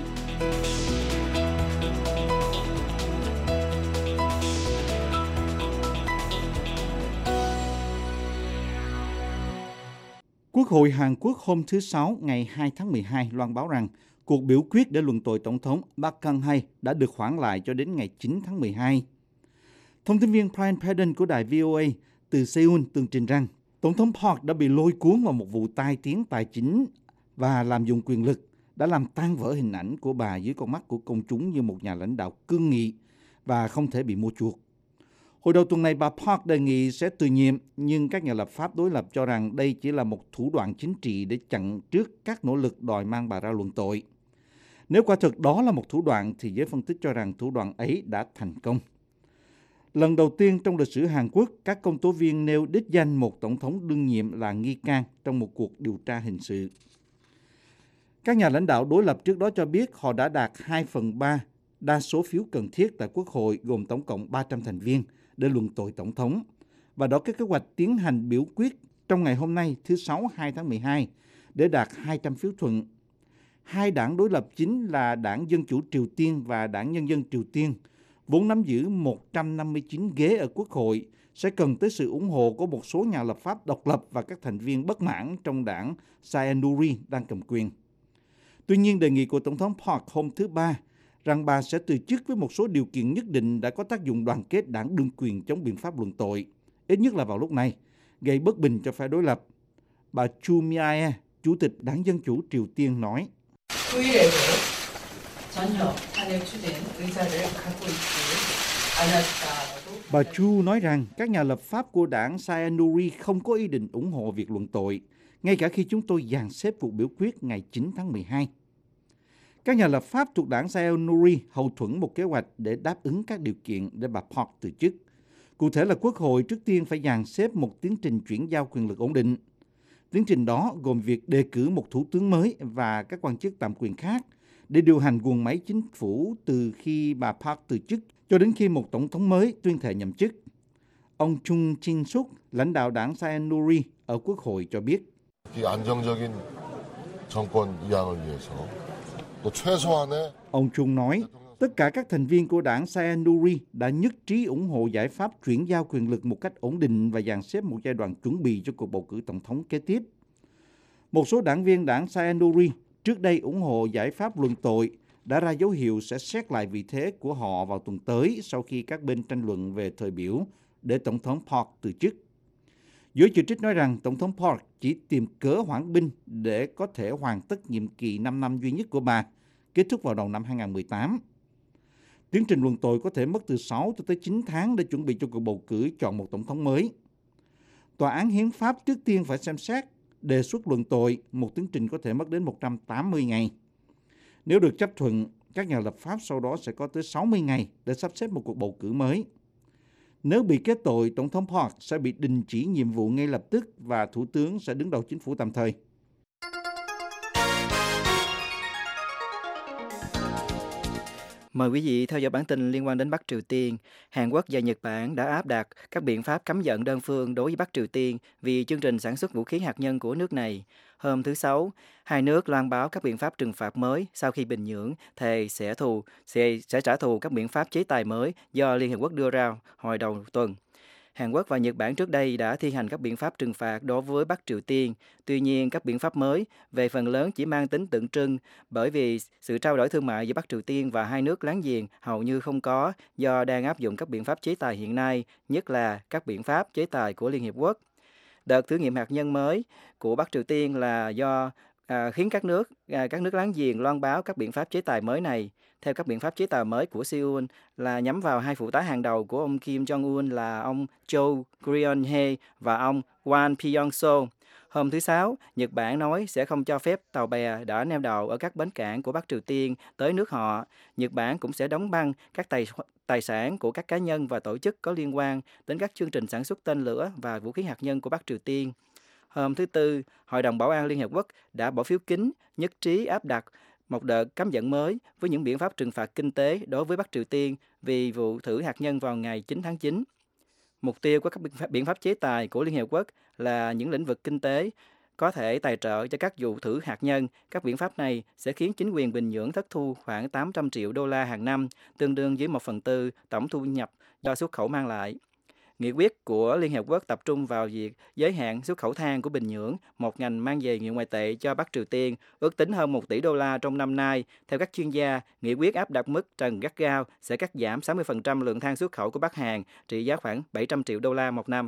Quốc hội Hàn Quốc hôm thứ Sáu ngày hai tháng mười hai loan báo rằng Cuộc biểu quyết để luận tội Tổng thống Park Geun-hye đã được hoãn lại cho đến ngày chín tháng mười hai. Thông tin viên Brian Padden của đài vê o a từ Seoul tường trình rằng Tổng thống Park đã bị lôi cuốn vào một vụ tai tiếng tài chính và lạm dụng quyền lực đã làm tan vỡ hình ảnh của bà dưới con mắt của công chúng như một nhà lãnh đạo cương nghị và không thể bị mua chuộc. Hồi đầu tuần này, bà Park đề nghị sẽ từ nhiệm, nhưng các nhà lập pháp đối lập cho rằng đây chỉ là một thủ đoạn chính trị để chặn trước các nỗ lực đòi mang bà ra luận tội. Nếu quả thực đó là một thủ đoạn, thì giới phân tích cho rằng thủ đoạn ấy đã thành công. Lần đầu tiên trong lịch sử Hàn Quốc, các công tố viên nêu đích danh một tổng thống đương nhiệm là nghi can trong một cuộc điều tra hình sự. Các nhà lãnh đạo đối lập trước đó cho biết họ đã đạt hai phần ba đa số phiếu cần thiết tại Quốc hội gồm tổng cộng ba trăm thành viên để luận tội tổng thống, và đó có kế hoạch tiến hành biểu quyết trong ngày hôm nay thứ Sáu hai tháng mười hai để đạt hai trăm phiếu thuận. Hai đảng đối lập chính là Đảng Dân Chủ Triều Tiên và Đảng Nhân dân Triều Tiên, vốn nắm giữ một trăm năm mươi chín ghế ở Quốc hội, sẽ cần tới sự ủng hộ của một số nhà lập pháp độc lập và các thành viên bất mãn trong đảng Saenuri đang cầm quyền. Tuy nhiên, đề nghị của Tổng thống Park hôm thứ Ba rằng bà sẽ từ chức với một số điều kiện nhất định đã có tác dụng đoàn kết đảng đương quyền chống biện pháp luận tội, ít nhất là vào lúc này, gây bất bình cho phe đối lập. Bà Chu Mi-ae, Chủ tịch Đảng Dân Chủ Triều Tiên nói, Bà Chu nói rằng các nhà lập pháp của đảng Saenuri không có ý định ủng hộ việc luận tội, ngay cả khi chúng tôi dàn xếp cuộc biểu quyết ngày chín tháng mười hai. Các nhà lập pháp thuộc đảng Saenuri hậu thuẫn một kế hoạch để đáp ứng các điều kiện để bà Park từ chức. Cụ thể là Quốc hội trước tiên phải dàn xếp một tiến trình chuyển giao quyền lực ổn định. Tiến trình đó gồm việc đề cử một thủ tướng mới và các quan chức tạm quyền khác để điều hành guồng máy chính phủ từ khi bà Park từ chức cho đến khi một tổng thống mới tuyên thệ nhậm chức. Ông Chung Jin-suk, lãnh đạo đảng Saenuri ở Quốc hội cho biết, Ông Chung nói, tất cả các thành viên của đảng Saenuri đã nhất trí ủng hộ giải pháp chuyển giao quyền lực một cách ổn định và dàn xếp một giai đoạn chuẩn bị cho cuộc bầu cử tổng thống kế tiếp. Một số đảng viên đảng Saenuri trước đây ủng hộ giải pháp luận tội đã ra dấu hiệu sẽ xét lại vị thế của họ vào tuần tới sau khi các bên tranh luận về thời biểu để Tổng thống Park từ chức. Giới chỉ trích nói rằng Tổng thống Park chỉ tìm cớ hoãn binh để có thể hoàn tất nhiệm kỳ năm năm duy nhất của bà, kết thúc vào đầu năm hai không một tám. Tiến trình luận tội có thể mất từ sáu tới chín tháng để chuẩn bị cho cuộc bầu cử chọn một tổng thống mới. Tòa án Hiến pháp trước tiên phải xem xét đề xuất luận tội, một tiến trình có thể mất đến một trăm tám mươi ngày. Nếu được chấp thuận, các nhà lập pháp sau đó sẽ có tới sáu mươi ngày để sắp xếp một cuộc bầu cử mới. Nếu bị kết tội, Tổng thống Park sẽ bị đình chỉ nhiệm vụ ngay lập tức và Thủ tướng sẽ đứng đầu chính phủ tạm thời. Mời quý vị theo dõi bản tin liên quan đến Bắc Triều Tiên. Hàn Quốc và Nhật Bản đã áp đặt các biện pháp cấm vận đơn phương đối với Bắc Triều Tiên vì chương trình sản xuất vũ khí hạt nhân của nước này. Hôm thứ Sáu, hai nước loan báo các biện pháp trừng phạt mới sau khi Bình Nhưỡng thề sẽ thù sẽ, sẽ trả thù các biện pháp chế tài mới do Liên Hợp Quốc đưa ra hồi đầu tuần. Hàn Quốc và Nhật Bản trước đây đã thi hành các biện pháp trừng phạt đối với Bắc Triều Tiên. Tuy nhiên, các biện pháp mới về phần lớn chỉ mang tính tượng trưng bởi vì sự trao đổi thương mại giữa Bắc Triều Tiên và hai nước láng giềng hầu như không có do đang áp dụng các biện pháp chế tài hiện nay, nhất là các biện pháp chế tài của Liên Hiệp Quốc. Đợt thử nghiệm hạt nhân mới của Bắc Triều Tiên là do à, khiến các nước à, các nước láng giềng loan báo các biện pháp chế tài mới này. Theo các biện pháp chế tài mới của Seoul là nhắm vào hai phụ tá hàng đầu của ông Kim Jong-un là ông Cho Ryong-hae và ông Won Pyong-so. Hôm thứ Sáu, Nhật Bản nói sẽ không cho phép tàu bè đã neo đậu ở các bến cảng của Bắc Triều Tiên tới nước họ. Nhật Bản cũng sẽ đóng băng các tài, tài sản của các cá nhân và tổ chức có liên quan đến các chương trình sản xuất tên lửa và vũ khí hạt nhân của Bắc Triều Tiên. Hôm thứ Tư, Hội đồng Bảo an Liên Hợp Quốc đã bỏ phiếu kín nhất trí áp đặt một đợt cấm vận mới với những biện pháp trừng phạt kinh tế đối với Bắc Triều Tiên vì vụ thử hạt nhân vào ngày chín tháng chín. Mục tiêu của các biện pháp chế tài của Liên Hiệp Quốc là những lĩnh vực kinh tế có thể tài trợ cho các vụ thử hạt nhân. Các biện pháp này sẽ khiến chính quyền Bình Nhưỡng thất thu khoảng tám trăm triệu đô la hàng năm, tương đương với một phần tư tổng thu nhập do xuất khẩu mang lại. Nghị quyết của Liên Hiệp Quốc tập trung vào việc giới hạn xuất khẩu than của Bình Nhưỡng, một ngành mang về nhiều ngoại tệ cho Bắc Triều Tiên, ước tính hơn một tỷ đô la trong năm nay. Theo các chuyên gia, nghị quyết áp đặt mức trần gắt gao sẽ cắt giảm sáu mươi phần trăm lượng than xuất khẩu của Bắc Hàn, trị giá khoảng bảy trăm triệu đô la một năm.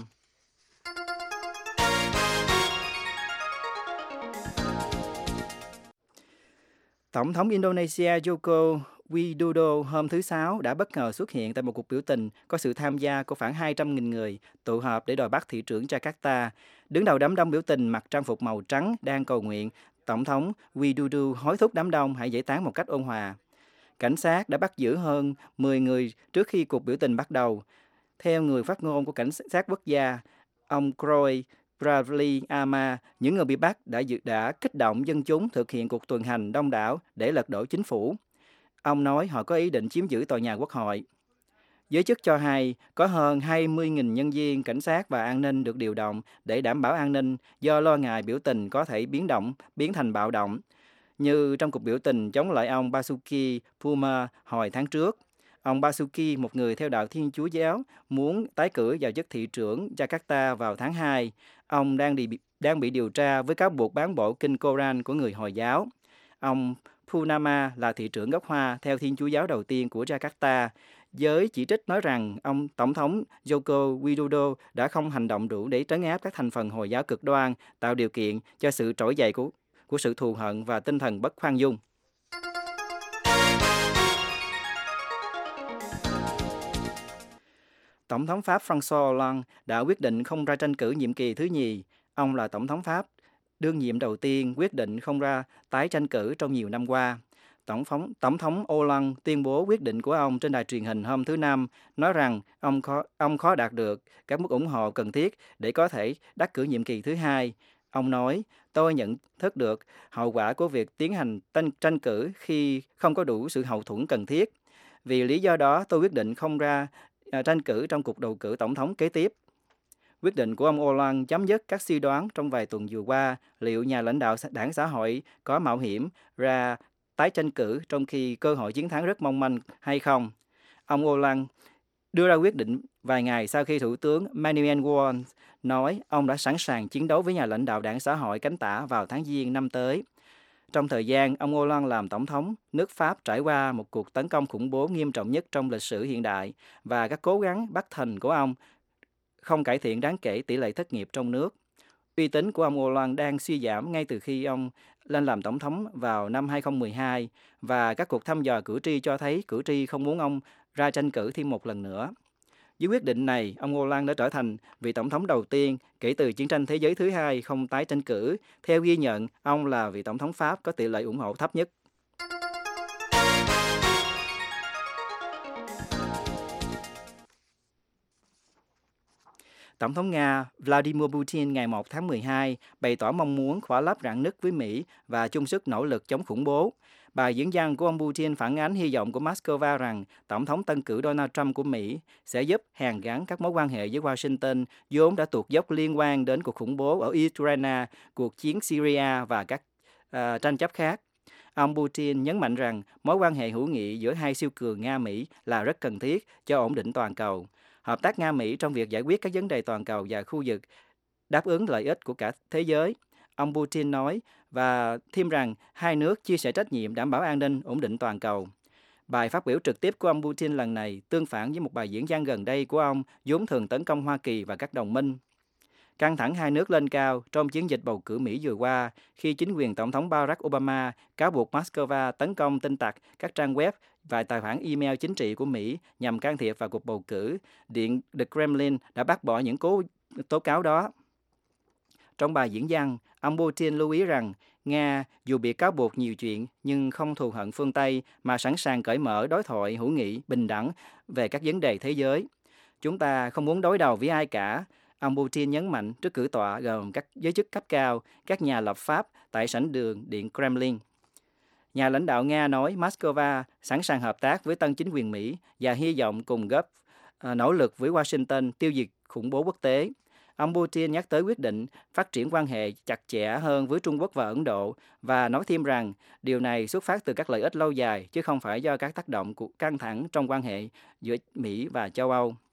Tổng thống Indonesia Joko Widodo hôm thứ Sáu đã bất ngờ xuất hiện tại một cuộc biểu tình có sự tham gia của khoảng hai trăm nghìn người tụ họp để đòi bắt thị trưởng Jakarta. Đứng đầu đám đông biểu tình mặc trang phục màu trắng đang cầu nguyện, Tổng thống Widodo hối thúc đám đông hãy giải tán một cách ôn hòa. Cảnh sát đã bắt giữ hơn mười người trước khi cuộc biểu tình bắt đầu. Theo người phát ngôn của Cảnh sát quốc gia, ông Kroy Bradley Ama, những người bị bắt đã dự đã kích động dân chúng thực hiện cuộc tuần hành đông đảo để lật đổ chính phủ. Ông nói họ có ý định chiếm giữ tòa nhà quốc hội. Giới chức cho hay có hơn hai mươi nghìn nhân viên cảnh sát và an ninh được điều động để đảm bảo an ninh do lo ngại biểu tình có thể biến động, biến thành bạo động, như trong cuộc biểu tình chống lại ông Basuki Puma hồi tháng trước. Ông Basuki, một người theo đạo Thiên Chúa giáo, muốn tái cử vào chức thị trưởng Jakarta vào tháng hai. Ông đang, đi, đang bị điều tra với cáo buộc bán bộ kinh Koran của người Hồi giáo. Ông Purnama là thị trưởng gốc Hoa theo Thiên Chúa giáo đầu tiên của Jakarta. Giới chỉ trích nói rằng ông Tổng thống Joko Widodo đã không hành động đủ để trấn áp các thành phần Hồi giáo cực đoan, tạo điều kiện cho sự trỗi dậy của, của sự thù hận và tinh thần bất khoan dung. Tổng thống Pháp François Hollande đã quyết định không ra tranh cử nhiệm kỳ thứ nhì. Ông là Tổng thống Pháp đương nhiệm đầu tiên quyết định không ra tái tranh cử trong nhiều năm qua. Tổng thống, Tổng thống Hollande tuyên bố quyết định của ông trên đài truyền hình hôm thứ Năm, nói rằng ông khó, ông khó đạt được các mức ủng hộ cần thiết để có thể đắc cử nhiệm kỳ thứ hai. Ông nói, tôi nhận thức được hậu quả của việc tiến hành tranh, tranh cử khi không có đủ sự hậu thuẫn cần thiết. Vì lý do đó, tôi quyết định không ra à, tranh cử trong cuộc bầu cử tổng thống kế tiếp. Quyết định của ông Hollande chấm dứt các suy đoán trong vài tuần vừa qua liệu nhà lãnh đạo đảng xã hội có mạo hiểm ra tái tranh cử trong khi cơ hội chiến thắng rất mong manh hay không. Ông Hollande đưa ra quyết định vài ngày sau khi Thủ tướng Manuel Valls nói ông đã sẵn sàng chiến đấu với nhà lãnh đạo đảng xã hội cánh tả vào tháng Giêng năm tới. Trong thời gian ông Hollande làm tổng thống, nước Pháp trải qua một cuộc tấn công khủng bố nghiêm trọng nhất trong lịch sử hiện đại và các cố gắng bắt thành của ông không cải thiện đáng kể tỷ lệ thất nghiệp trong nước. Uy tín của ông Hollande đang suy giảm ngay từ khi ông lên làm tổng thống vào năm hai không một hai và các cuộc thăm dò cử tri cho thấy cử tri không muốn ông ra tranh cử thêm một lần nữa. Với quyết định này, ông Hollande đã trở thành vị tổng thống đầu tiên kể từ chiến tranh thế giới thứ hai không tái tranh cử. Theo ghi nhận, ông là vị tổng thống Pháp có tỷ lệ ủng hộ thấp nhất. Tổng thống Nga Vladimir Putin ngày một tháng mười hai bày tỏ mong muốn khỏa lấp rạn nứt với Mỹ và chung sức nỗ lực chống khủng bố. Bài diễn văn của ông Putin phản ánh hy vọng của Moscow rằng Tổng thống tân cử Donald Trump của Mỹ sẽ giúp hàn gắn các mối quan hệ với Washington vốn đã tuột dốc liên quan đến cuộc khủng bố ở Ukraine, cuộc chiến Syria và các uh, tranh chấp khác. Ông Putin nhấn mạnh rằng mối quan hệ hữu nghị giữa hai siêu cường Nga-Mỹ là rất cần thiết cho ổn định toàn cầu. Hợp tác Nga-Mỹ trong việc giải quyết các vấn đề toàn cầu và khu vực đáp ứng lợi ích của cả thế giới, ông Putin nói, và thêm rằng hai nước chia sẻ trách nhiệm đảm bảo an ninh, ổn định toàn cầu. Bài phát biểu trực tiếp của ông Putin lần này tương phản với một bài diễn văn gần đây của ông vốn thường tấn công Hoa Kỳ và các đồng minh. Căng thẳng hai nước lên cao trong chiến dịch bầu cử Mỹ vừa qua khi chính quyền Tổng thống Barack Obama cáo buộc Moscow tấn công tin tặc các trang web và tài khoản email chính trị của Mỹ nhằm can thiệp vào cuộc bầu cử. Điện The Kremlin đã bác bỏ những cố tố cáo đó. Trong bài diễn văn, ông Putin lưu ý rằng Nga dù bị cáo buộc nhiều chuyện nhưng không thù hận phương Tây mà sẵn sàng cởi mở đối thoại hữu nghị bình đẳng về các vấn đề thế giới. Chúng ta không muốn đối đầu với ai cả. Ông Putin nhấn mạnh trước cử tọa gồm các giới chức cấp cao, các nhà lập pháp tại sảnh đường Điện Kremlin. Nhà lãnh đạo Nga nói Moscow sẵn sàng hợp tác với tân chính quyền Mỹ và hy vọng cùng góp uh, nỗ lực với Washington tiêu diệt khủng bố quốc tế. Ông Putin nhắc tới quyết định phát triển quan hệ chặt chẽ hơn với Trung Quốc và Ấn Độ và nói thêm rằng điều này xuất phát từ các lợi ích lâu dài chứ không phải do các tác động của căng thẳng trong quan hệ giữa Mỹ và châu Âu.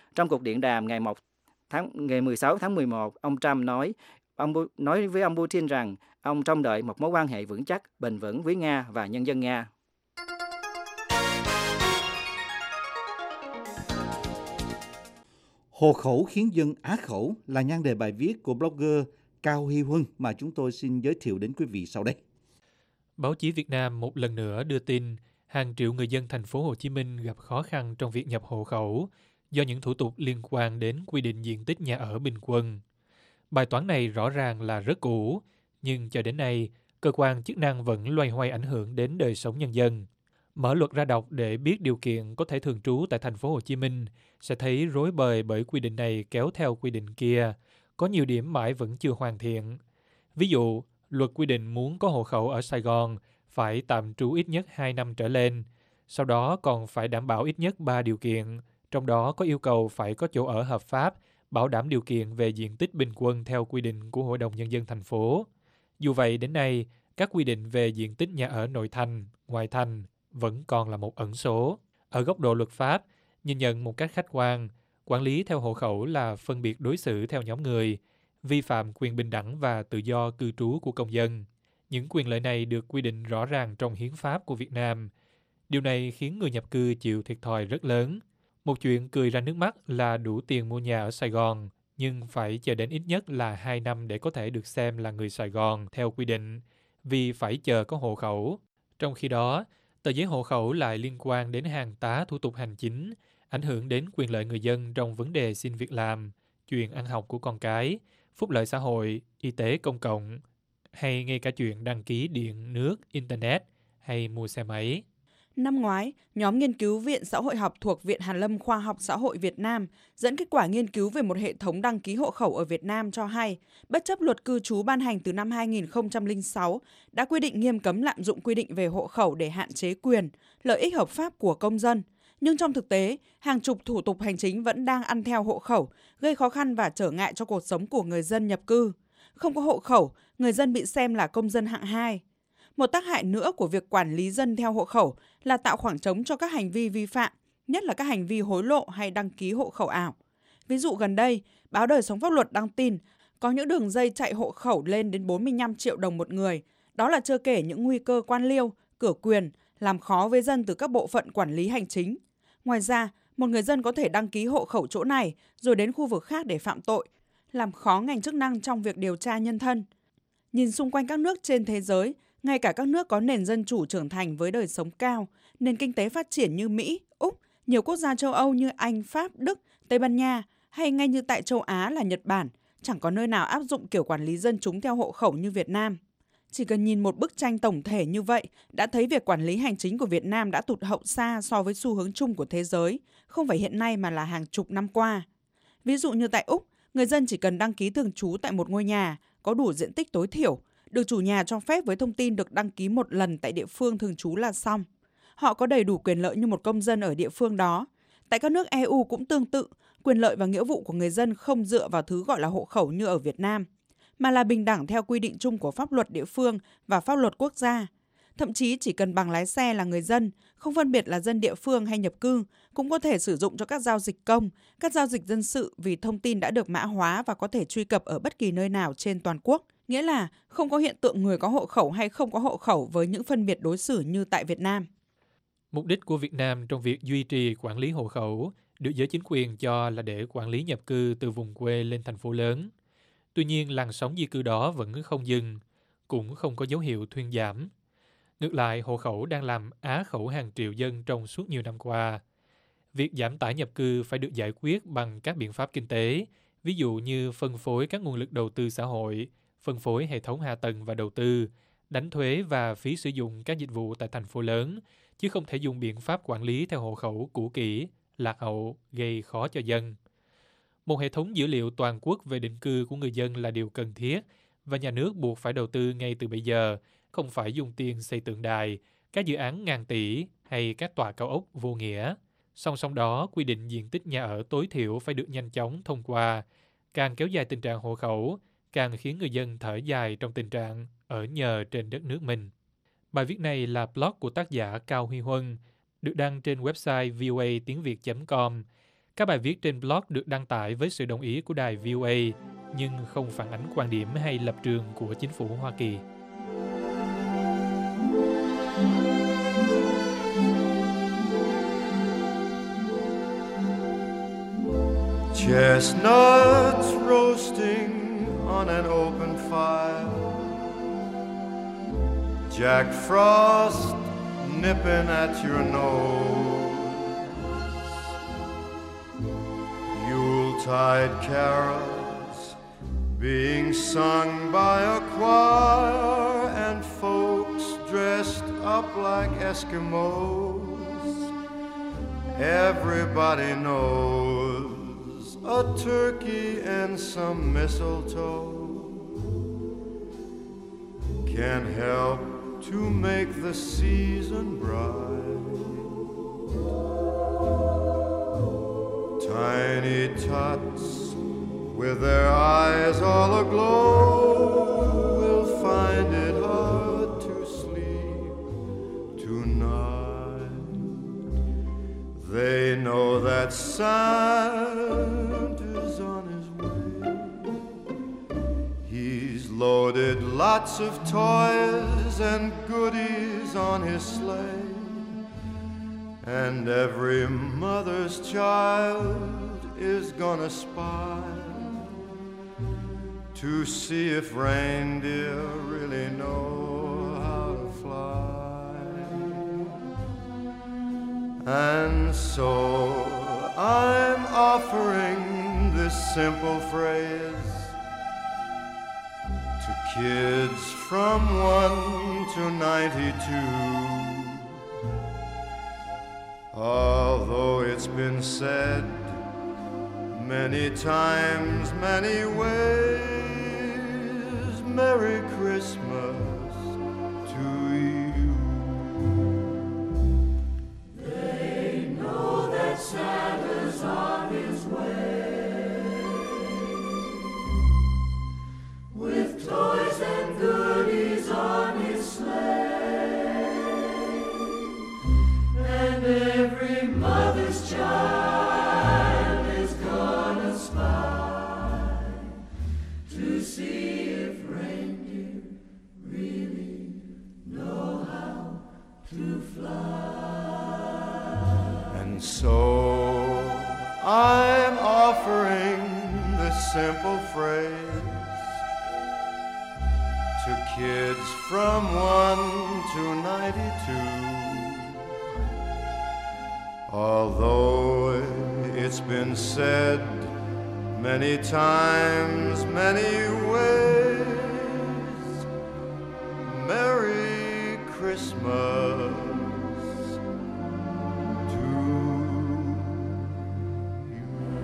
Trong cuộc điện đàm ngày một tháng ngày mười sáu tháng mười một, ông Trump nói ông nói với ông Putin rằng ông trông đợi một mối quan hệ vững chắc, bền vững với Nga và nhân dân Nga. Hộ khẩu khiến dân á khẩu là nhan đề bài viết của blogger Cao Huy Huân mà chúng tôi xin giới thiệu đến quý vị sau đây. Báo chí Việt Nam một lần nữa đưa tin hàng triệu người dân thành phố Hồ Chí Minh gặp khó khăn trong việc nhập hộ khẩu do những thủ tục liên quan đến quy định diện tích nhà ở bình quân. Bài toán này rõ ràng là rất cũ, nhưng cho đến nay, cơ quan chức năng vẫn loay hoay ảnh hưởng đến đời sống nhân dân. Mở luật ra đọc để biết điều kiện có thể thường trú tại thành phố Hồ Chí Minh sẽ thấy rối bời bởi quy định này kéo theo quy định kia, có nhiều điểm mãi vẫn chưa hoàn thiện. Ví dụ, luật quy định muốn có hộ khẩu ở Sài Gòn phải tạm trú ít nhất hai năm trở lên, sau đó còn phải đảm bảo ít nhất ba điều kiện, trong đó có yêu cầu phải có chỗ ở hợp pháp, bảo đảm điều kiện về diện tích bình quân theo quy định của Hội đồng Nhân dân thành phố. Dù vậy, đến nay, các quy định về diện tích nhà ở nội thành, ngoại thành vẫn còn là một ẩn số. Ở góc độ luật pháp, nhìn nhận một cách khách quan, quản lý theo hộ khẩu là phân biệt đối xử theo nhóm người, vi phạm quyền bình đẳng và tự do cư trú của công dân. Những quyền lợi này được quy định rõ ràng trong hiến pháp của Việt Nam. Điều này khiến người nhập cư chịu thiệt thòi rất lớn. Một chuyện cười ra nước mắt là đủ tiền mua nhà ở Sài Gòn, nhưng phải chờ đến ít nhất là hai năm để có thể được xem là người Sài Gòn theo quy định, vì phải chờ có hộ khẩu. Trong khi đó, tờ giấy hộ khẩu lại liên quan đến hàng tá thủ tục hành chính, ảnh hưởng đến quyền lợi người dân trong vấn đề xin việc làm, chuyện ăn học của con cái, phúc lợi xã hội, y tế công cộng, hay ngay cả chuyện đăng ký điện, nước, Internet hay mua xe máy. Năm ngoái, nhóm nghiên cứu Viện Xã hội học thuộc Viện Hàn lâm Khoa học Xã hội Việt Nam dẫn kết quả nghiên cứu về một hệ thống đăng ký hộ khẩu ở Việt Nam cho hay, bất chấp luật cư trú ban hành từ năm hai nghìn không trăm lẻ sáu đã quy định nghiêm cấm lạm dụng quy định về hộ khẩu để hạn chế quyền, lợi ích hợp pháp của công dân. Nhưng trong thực tế, hàng chục thủ tục hành chính vẫn đang ăn theo hộ khẩu, gây khó khăn và trở ngại cho cuộc sống của người dân nhập cư. Không có hộ khẩu, người dân bị xem là công dân hạng hai. Một tác hại nữa của việc quản lý dân theo hộ khẩu là tạo khoảng trống cho các hành vi vi phạm, nhất là các hành vi hối lộ hay đăng ký hộ khẩu ảo. Ví dụ gần đây, báo Đời sống pháp luật đăng tin có những đường dây chạy hộ khẩu lên đến bốn mươi lăm triệu đồng một người. Đó là chưa kể những nguy cơ quan liêu, cửa quyền, làm khó với dân từ các bộ phận quản lý hành chính. Ngoài ra, một người dân có thể đăng ký hộ khẩu chỗ này rồi đến khu vực khác để phạm tội, làm khó ngành chức năng trong việc điều tra nhân thân. Nhìn xung quanh các nước trên thế giới, ngay cả các nước có nền dân chủ trưởng thành với đời sống cao, nền kinh tế phát triển như Mỹ, Úc, nhiều quốc gia châu Âu như Anh, Pháp, Đức, Tây Ban Nha hay ngay như tại châu Á là Nhật Bản, chẳng có nơi nào áp dụng kiểu quản lý dân chúng theo hộ khẩu như Việt Nam. Chỉ cần nhìn một bức tranh tổng thể như vậy đã thấy việc quản lý hành chính của Việt Nam đã tụt hậu xa so với xu hướng chung của thế giới, không phải hiện nay mà là hàng chục năm qua. Ví dụ như tại Úc, người dân chỉ cần đăng ký thường trú tại một ngôi nhà, có đủ diện tích tối thiểu, được chủ nhà cho phép với thông tin được đăng ký một lần tại địa phương thường trú là xong. Họ có đầy đủ quyền lợi như một công dân ở địa phương đó. Tại các nước e u cũng tương tự, quyền lợi và nghĩa vụ của người dân không dựa vào thứ gọi là hộ khẩu như ở Việt Nam, mà là bình đẳng theo quy định chung của pháp luật địa phương và pháp luật quốc gia. Thậm chí chỉ cần bằng lái xe là người dân, không phân biệt là dân địa phương hay nhập cư, cũng có thể sử dụng cho các giao dịch công, các giao dịch dân sự vì thông tin đã được mã hóa và có thể truy cập ở bất kỳ nơi nào trên toàn quốc. Nghĩa là không có hiện tượng người có hộ khẩu hay không có hộ khẩu với những phân biệt đối xử như tại Việt Nam. Mục đích của Việt Nam trong việc duy trì quản lý hộ khẩu được giới chính quyền cho là để quản lý nhập cư từ vùng quê lên thành phố lớn. Tuy nhiên, làn sóng di cư đó vẫn không dừng, cũng không có dấu hiệu thuyên giảm. Ngược lại, hộ khẩu đang làm á khẩu hàng triệu dân trong suốt nhiều năm qua. Việc giảm tải nhập cư phải được giải quyết bằng các biện pháp kinh tế, ví dụ như phân phối các nguồn lực đầu tư xã hội, phân phối hệ thống hạ tầng và đầu tư, đánh thuế và phí sử dụng các dịch vụ tại thành phố lớn, chứ không thể dùng biện pháp quản lý theo hộ khẩu cũ kỹ, lạc hậu, gây khó cho dân. Một hệ thống dữ liệu toàn quốc về định cư của người dân là điều cần thiết và nhà nước buộc phải đầu tư ngay từ bây giờ, không phải dùng tiền xây tượng đài, các dự án ngàn tỷ hay các tòa cao ốc vô nghĩa. Song song đó, quy định diện tích nhà ở tối thiểu phải được nhanh chóng thông qua. Càng kéo dài tình trạng hộ khẩu, càng khiến người dân thở dài trong tình trạng ở nhờ trên đất nước mình. Bài viết này là blog của tác giả Cao Huy Huân, được đăng trên website v o a tiếng việt chấm com. Các bài viết trên blog được đăng tải với sự đồng ý của đài vê o a, nhưng không phản ánh quan điểm hay lập trường của chính phủ Hoa Kỳ. Chestnuts roasting on an open fire, Jack Frost nipping at your nose, Yuletide carols being sung by a choir, and folks dressed up like Eskimos. Everybody knows a turkey and some mistletoe can help to make the season bright. Tiny tots with their eyes all aglow will find it hard to sleep tonight. They know that Santa's on his way. He's loaded lots of toys and goodies on his sleigh, and every mother's child is gonna spy to see if reindeer really know how to fly. And so I'm offering this simple phrase to kids from one to ninety-two. Although it's been said many times, many ways, Merry Christmas to you. They know that Santa's on his way with toys and goodies on his sleigh, and every mother's child is gonna spy to see if reindeer really know how to fly. And so I'm offering this simple phrase to kids from one to ninety-two. Although it's been said many times, many ways, Merry Christmas to you.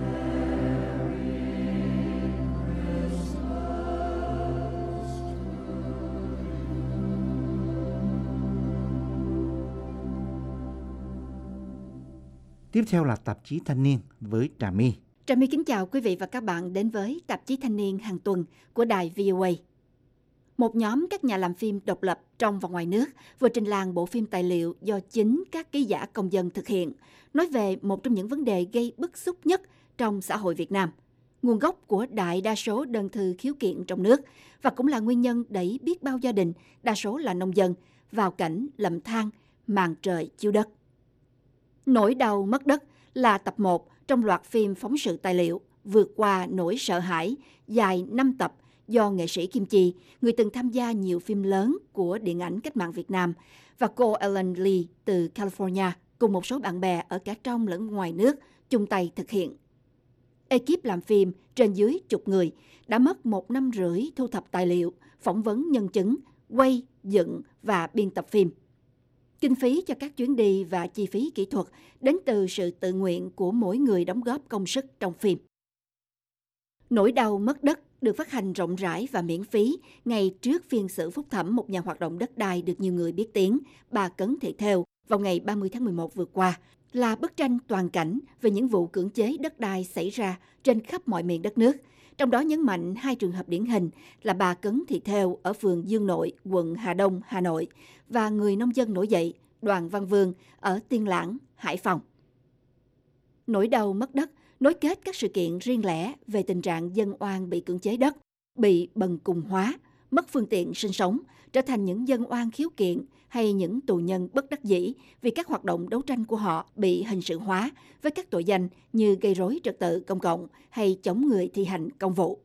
Tiếp theo là tạp chí Thanh niên với Trà My. Trà My kính chào quý vị và các bạn đến với tạp chí Thanh niên hàng tuần của đài vê o a. Một nhóm các nhà làm phim độc lập trong và ngoài nước vừa trình làng bộ phim tài liệu do chính các ký giả công dân thực hiện, nói về một trong những vấn đề gây bức xúc nhất trong xã hội Việt Nam, nguồn gốc của đại đa số đơn thư khiếu kiện trong nước, và cũng là nguyên nhân đẩy biết bao gia đình, đa số là nông dân, vào cảnh lầm than, màn trời chiếu đất. Nỗi đau mất đất là tập một trong loạt phim phóng sự tài liệu Vượt qua nỗi sợ hãi, dài năm tập do nghệ sĩ Kim Chi, người từng tham gia nhiều phim lớn của điện ảnh cách mạng Việt Nam, và cô Ellen Lee từ California cùng một số bạn bè ở cả trong lẫn ngoài nước chung tay thực hiện. Ekip làm phim trên dưới chục người đã mất một năm rưỡi thu thập tài liệu, phỏng vấn nhân chứng, quay, dựng và biên tập phim. Kinh phí cho các chuyến đi và chi phí kỹ thuật đến từ sự tự nguyện của mỗi người đóng góp công sức trong phim. Nỗi đau mất đất được phát hành rộng rãi và miễn phí ngay trước phiên xử phúc thẩm một nhà hoạt động đất đai được nhiều người biết tiếng, bà Cấn Thị Thêu, vào ngày ba mươi tháng mười một vừa qua, là bức tranh toàn cảnh về những vụ cưỡng chế đất đai xảy ra trên khắp mọi miền đất nước. Trong đó nhấn mạnh hai trường hợp điển hình là bà Cấn Thị Thêu ở phường Dương Nội, quận Hà Đông, Hà Nội, và người nông dân nổi dậy Đoàn Văn Vương ở Tiên Lãng, Hải Phòng. Nỗi đau mất đất nối kết các sự kiện riêng lẻ về tình trạng dân oan bị cưỡng chế đất, bị bần cùng hóa, mất phương tiện sinh sống, trở thành những dân oan khiếu kiện hay những tù nhân bất đắc dĩ vì các hoạt động đấu tranh của họ bị hình sự hóa với các tội danh như gây rối trật tự công cộng hay chống người thi hành công vụ.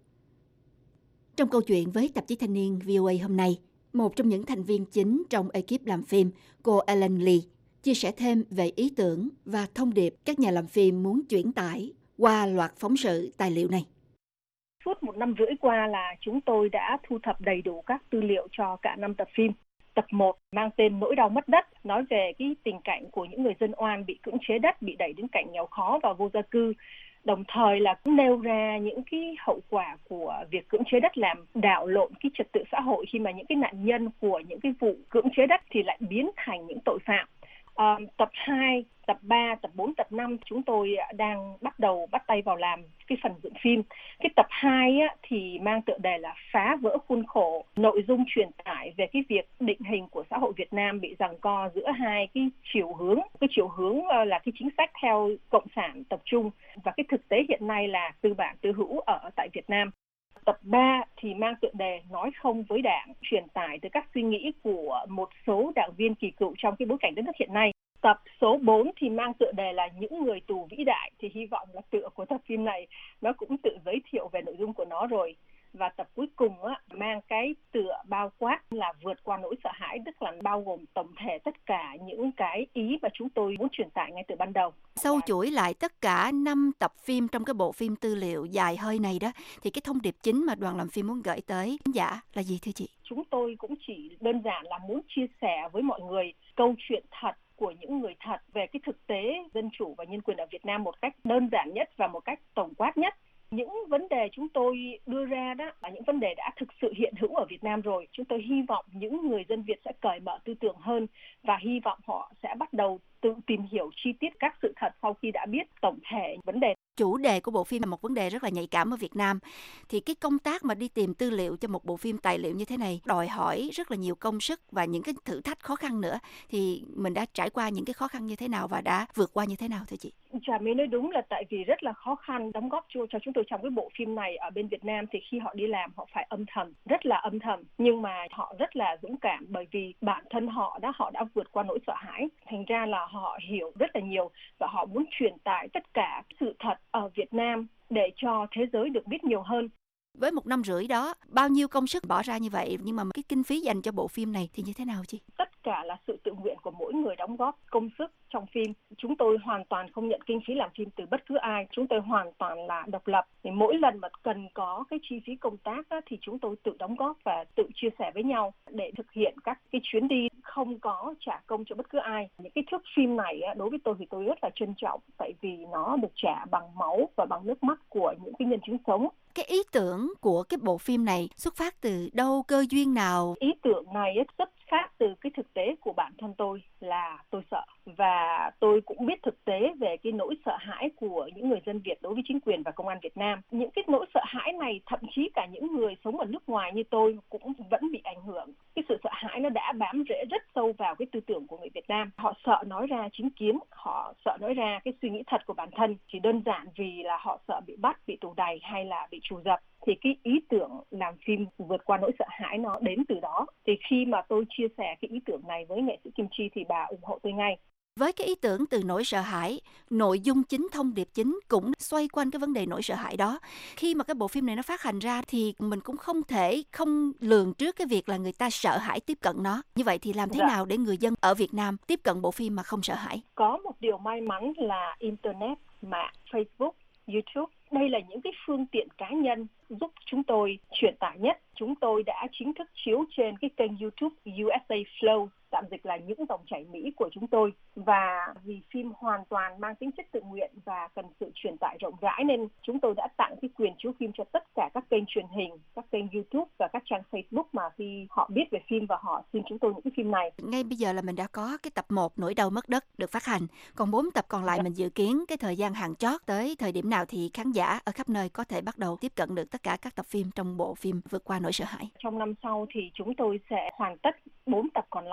Trong câu chuyện với tạp chí Thanh niên vê o a hôm nay, một trong những thành viên chính trong ekip làm phim, cô Ellen Lee, chia sẻ thêm về ý tưởng và thông điệp các nhà làm phim muốn chuyển tải qua loạt phóng sự tài liệu này. Suốt một năm rưỡi qua là chúng tôi đã thu thập đầy đủ các tư liệu cho cả năm tập phim. Tập một mang tên Nỗi đau mất đất, nói về cái tình cảnh của những người dân oan bị cưỡng chế đất, bị đẩy đến cảnh nghèo khó và vô gia cư. Đồng thời là cũng nêu ra những cái hậu quả của việc cưỡng chế đất làm đảo lộn cái trật tự xã hội khi mà những cái nạn nhân của những cái vụ cưỡng chế đất thì lại biến thành những tội phạm. À, tập hai, tập ba, tập bốn, tập năm chúng tôi đang bắt đầu bắt tay vào làm cái phần dựng phim. Cái tập hai á, thì mang tựa đề là Phá vỡ khuôn khổ, nội dung truyền tải về cái việc định hình của xã hội Việt Nam bị giằng co giữa hai cái chiều hướng. Cái chiều hướng là cái chính sách theo cộng sản tập trung và cái thực tế hiện nay là tư bản tư hữu ở tại Việt Nam. Tập ba thì mang tựa đề Nói không với Đảng, truyền tải từ các suy nghĩ của một số đảng viên kỳ cựu trong cái bối cảnh đất nước hiện nay. Tập số bốn thì mang tựa đề là Những người tù vĩ đại, thì hy vọng là tựa của tập phim này nó cũng tự giới thiệu về nội dung của nó rồi. Và tập cuối cùng á, mang cái tựa bao quát là Vượt qua nỗi sợ hãi, tức là bao gồm tổng thể tất cả những cái ý mà chúng tôi muốn truyền tải ngay từ ban đầu. Sâu chuỗi lại tất cả năm tập phim trong cái bộ phim tư liệu dài hơi này đó, thì cái thông điệp chính mà đoàn làm phim muốn gửi tới khán giả là gì thưa chị? Chúng tôi cũng chỉ đơn giản là muốn chia sẻ với mọi người câu chuyện thật của những người thật về cái thực tế dân chủ và nhân quyền ở Việt Nam một cách đơn giản nhất và một cách tổng quát nhất. Những vấn đề chúng tôi đưa ra đó là những vấn đề đã thực sự hiện hữu ở Việt Nam rồi. Chúng tôi hy vọng những người dân Việt sẽ cởi mở tư tưởng hơn và hy vọng họ sẽ bắt đầu tự tìm hiểu chi tiết các sự thật sau khi đã biết tổng thể vấn đề. Chủ đề của bộ phim là một vấn đề rất là nhạy cảm ở Việt Nam. Thì cái công tác mà đi tìm tư liệu cho một bộ phim tài liệu như thế này đòi hỏi rất là nhiều công sức và những cái thử thách khó khăn nữa. Thì mình đã trải qua những cái khó khăn như thế nào và đã vượt qua như thế nào thưa chị? Trà My nói đúng là tại vì rất là khó khăn đóng góp cho, cho chúng tôi trong cái bộ phim này ở bên Việt Nam, thì khi họ đi làm họ phải âm thầm, rất là âm thầm, nhưng mà họ rất là dũng cảm bởi vì bản thân họ đã họ đã vượt qua nỗi sợ hãi, thành ra là họ hiểu rất là nhiều và họ muốn truyền tải tất cả sự thật ở Việt Nam để cho thế giới được biết nhiều hơn. Với một năm rưỡi đó, bao nhiêu công sức bỏ ra như vậy, nhưng mà cái kinh phí dành cho bộ phim này thì như thế nào chị? Tất cả là sự tự nguyện của mỗi người đóng góp công sức trong phim. Chúng tôi hoàn toàn không nhận kinh phí làm phim từ bất cứ ai. Chúng tôi hoàn toàn là độc lập. Thì mỗi lần mà cần có cái chi phí công tác á, thì chúng tôi tự đóng góp và tự chia sẻ với nhau để thực hiện các cái chuyến đi, không có trả công cho bất cứ ai. Những cái thước phim này á, đối với tôi thì tôi rất là trân trọng, tại vì nó được trả bằng máu và bằng nước mắt của những cái nhân chứng sống. Cái ý tưởng của cái bộ phim này xuất phát từ đâu, cơ duyên nào? Ý tưởng này xuất phát từ cái thực tế của bản thân tôi là tôi sợ. Và tôi cũng biết thực tế về cái nỗi sợ hãi của những người dân Việt đối với chính quyền và công an Việt Nam. Những cái nỗi sợ hãi này thậm chí cả những người sống ở nước ngoài như tôi cũng vẫn bị ảnh hưởng. Cái sự sợ hãi nó đã bám rễ rất sâu vào cái tư tưởng của người Việt Nam. Họ sợ nói ra chính kiến, họ sợ nói ra cái suy nghĩ thật của bản thân. Chỉ đơn giản vì là họ sợ bị bắt, bị tù đày hay là bị trù dập. Thì cái ý tưởng làm phim Vượt qua nỗi sợ hãi nó đến từ đó. Thì khi mà tôi chia sẻ cái ý tưởng này với nghệ sĩ Kim Chi thì bà ủng hộ tôi ngay. Với cái ý tưởng từ nỗi sợ hãi, nội dung chính, thông điệp chính cũng xoay quanh cái vấn đề nỗi sợ hãi đó. Khi mà cái bộ phim này nó phát hành ra thì mình cũng không thể không lường trước cái việc là người ta sợ hãi tiếp cận nó. Như vậy thì làm thế dạ. nào để người dân ở Việt Nam tiếp cận bộ phim mà không sợ hãi? Có một điều may mắn là Internet, mạng, Facebook, YouTube. Đây là những cái phương tiện cá nhân giúp chúng tôi truyền tải nhất. Chúng tôi đã chính thức chiếu trên cái kênh YouTube u ét a Flow, tạm dịch là những dòng chảy Mỹ của chúng tôi. Và vì phim hoàn toàn mang tính chất tự nguyện và cần sự truyền tải rộng rãi nên chúng tôi đã tặng cái quyền chiếu phim cho tất cả các kênh truyền hình, các kênh YouTube và các trang Facebook mà khi họ biết về phim và họ xin chúng tôi những cái phim này. Ngay bây giờ là mình đã có cái tập một Nỗi đau mất đất được phát hành. Còn bốn tập còn lại dạ. mình dự kiến cái thời gian hạn chót tới thời điểm nào thì khán giả ở khắp nơi có thể bắt đầu tiếp cận được tất cả các tập phim trong bộ phim Vượt qua nỗi sợ hãi? Trong năm sau thì chúng tôi sẽ hoàn tất bốn tập còn lại.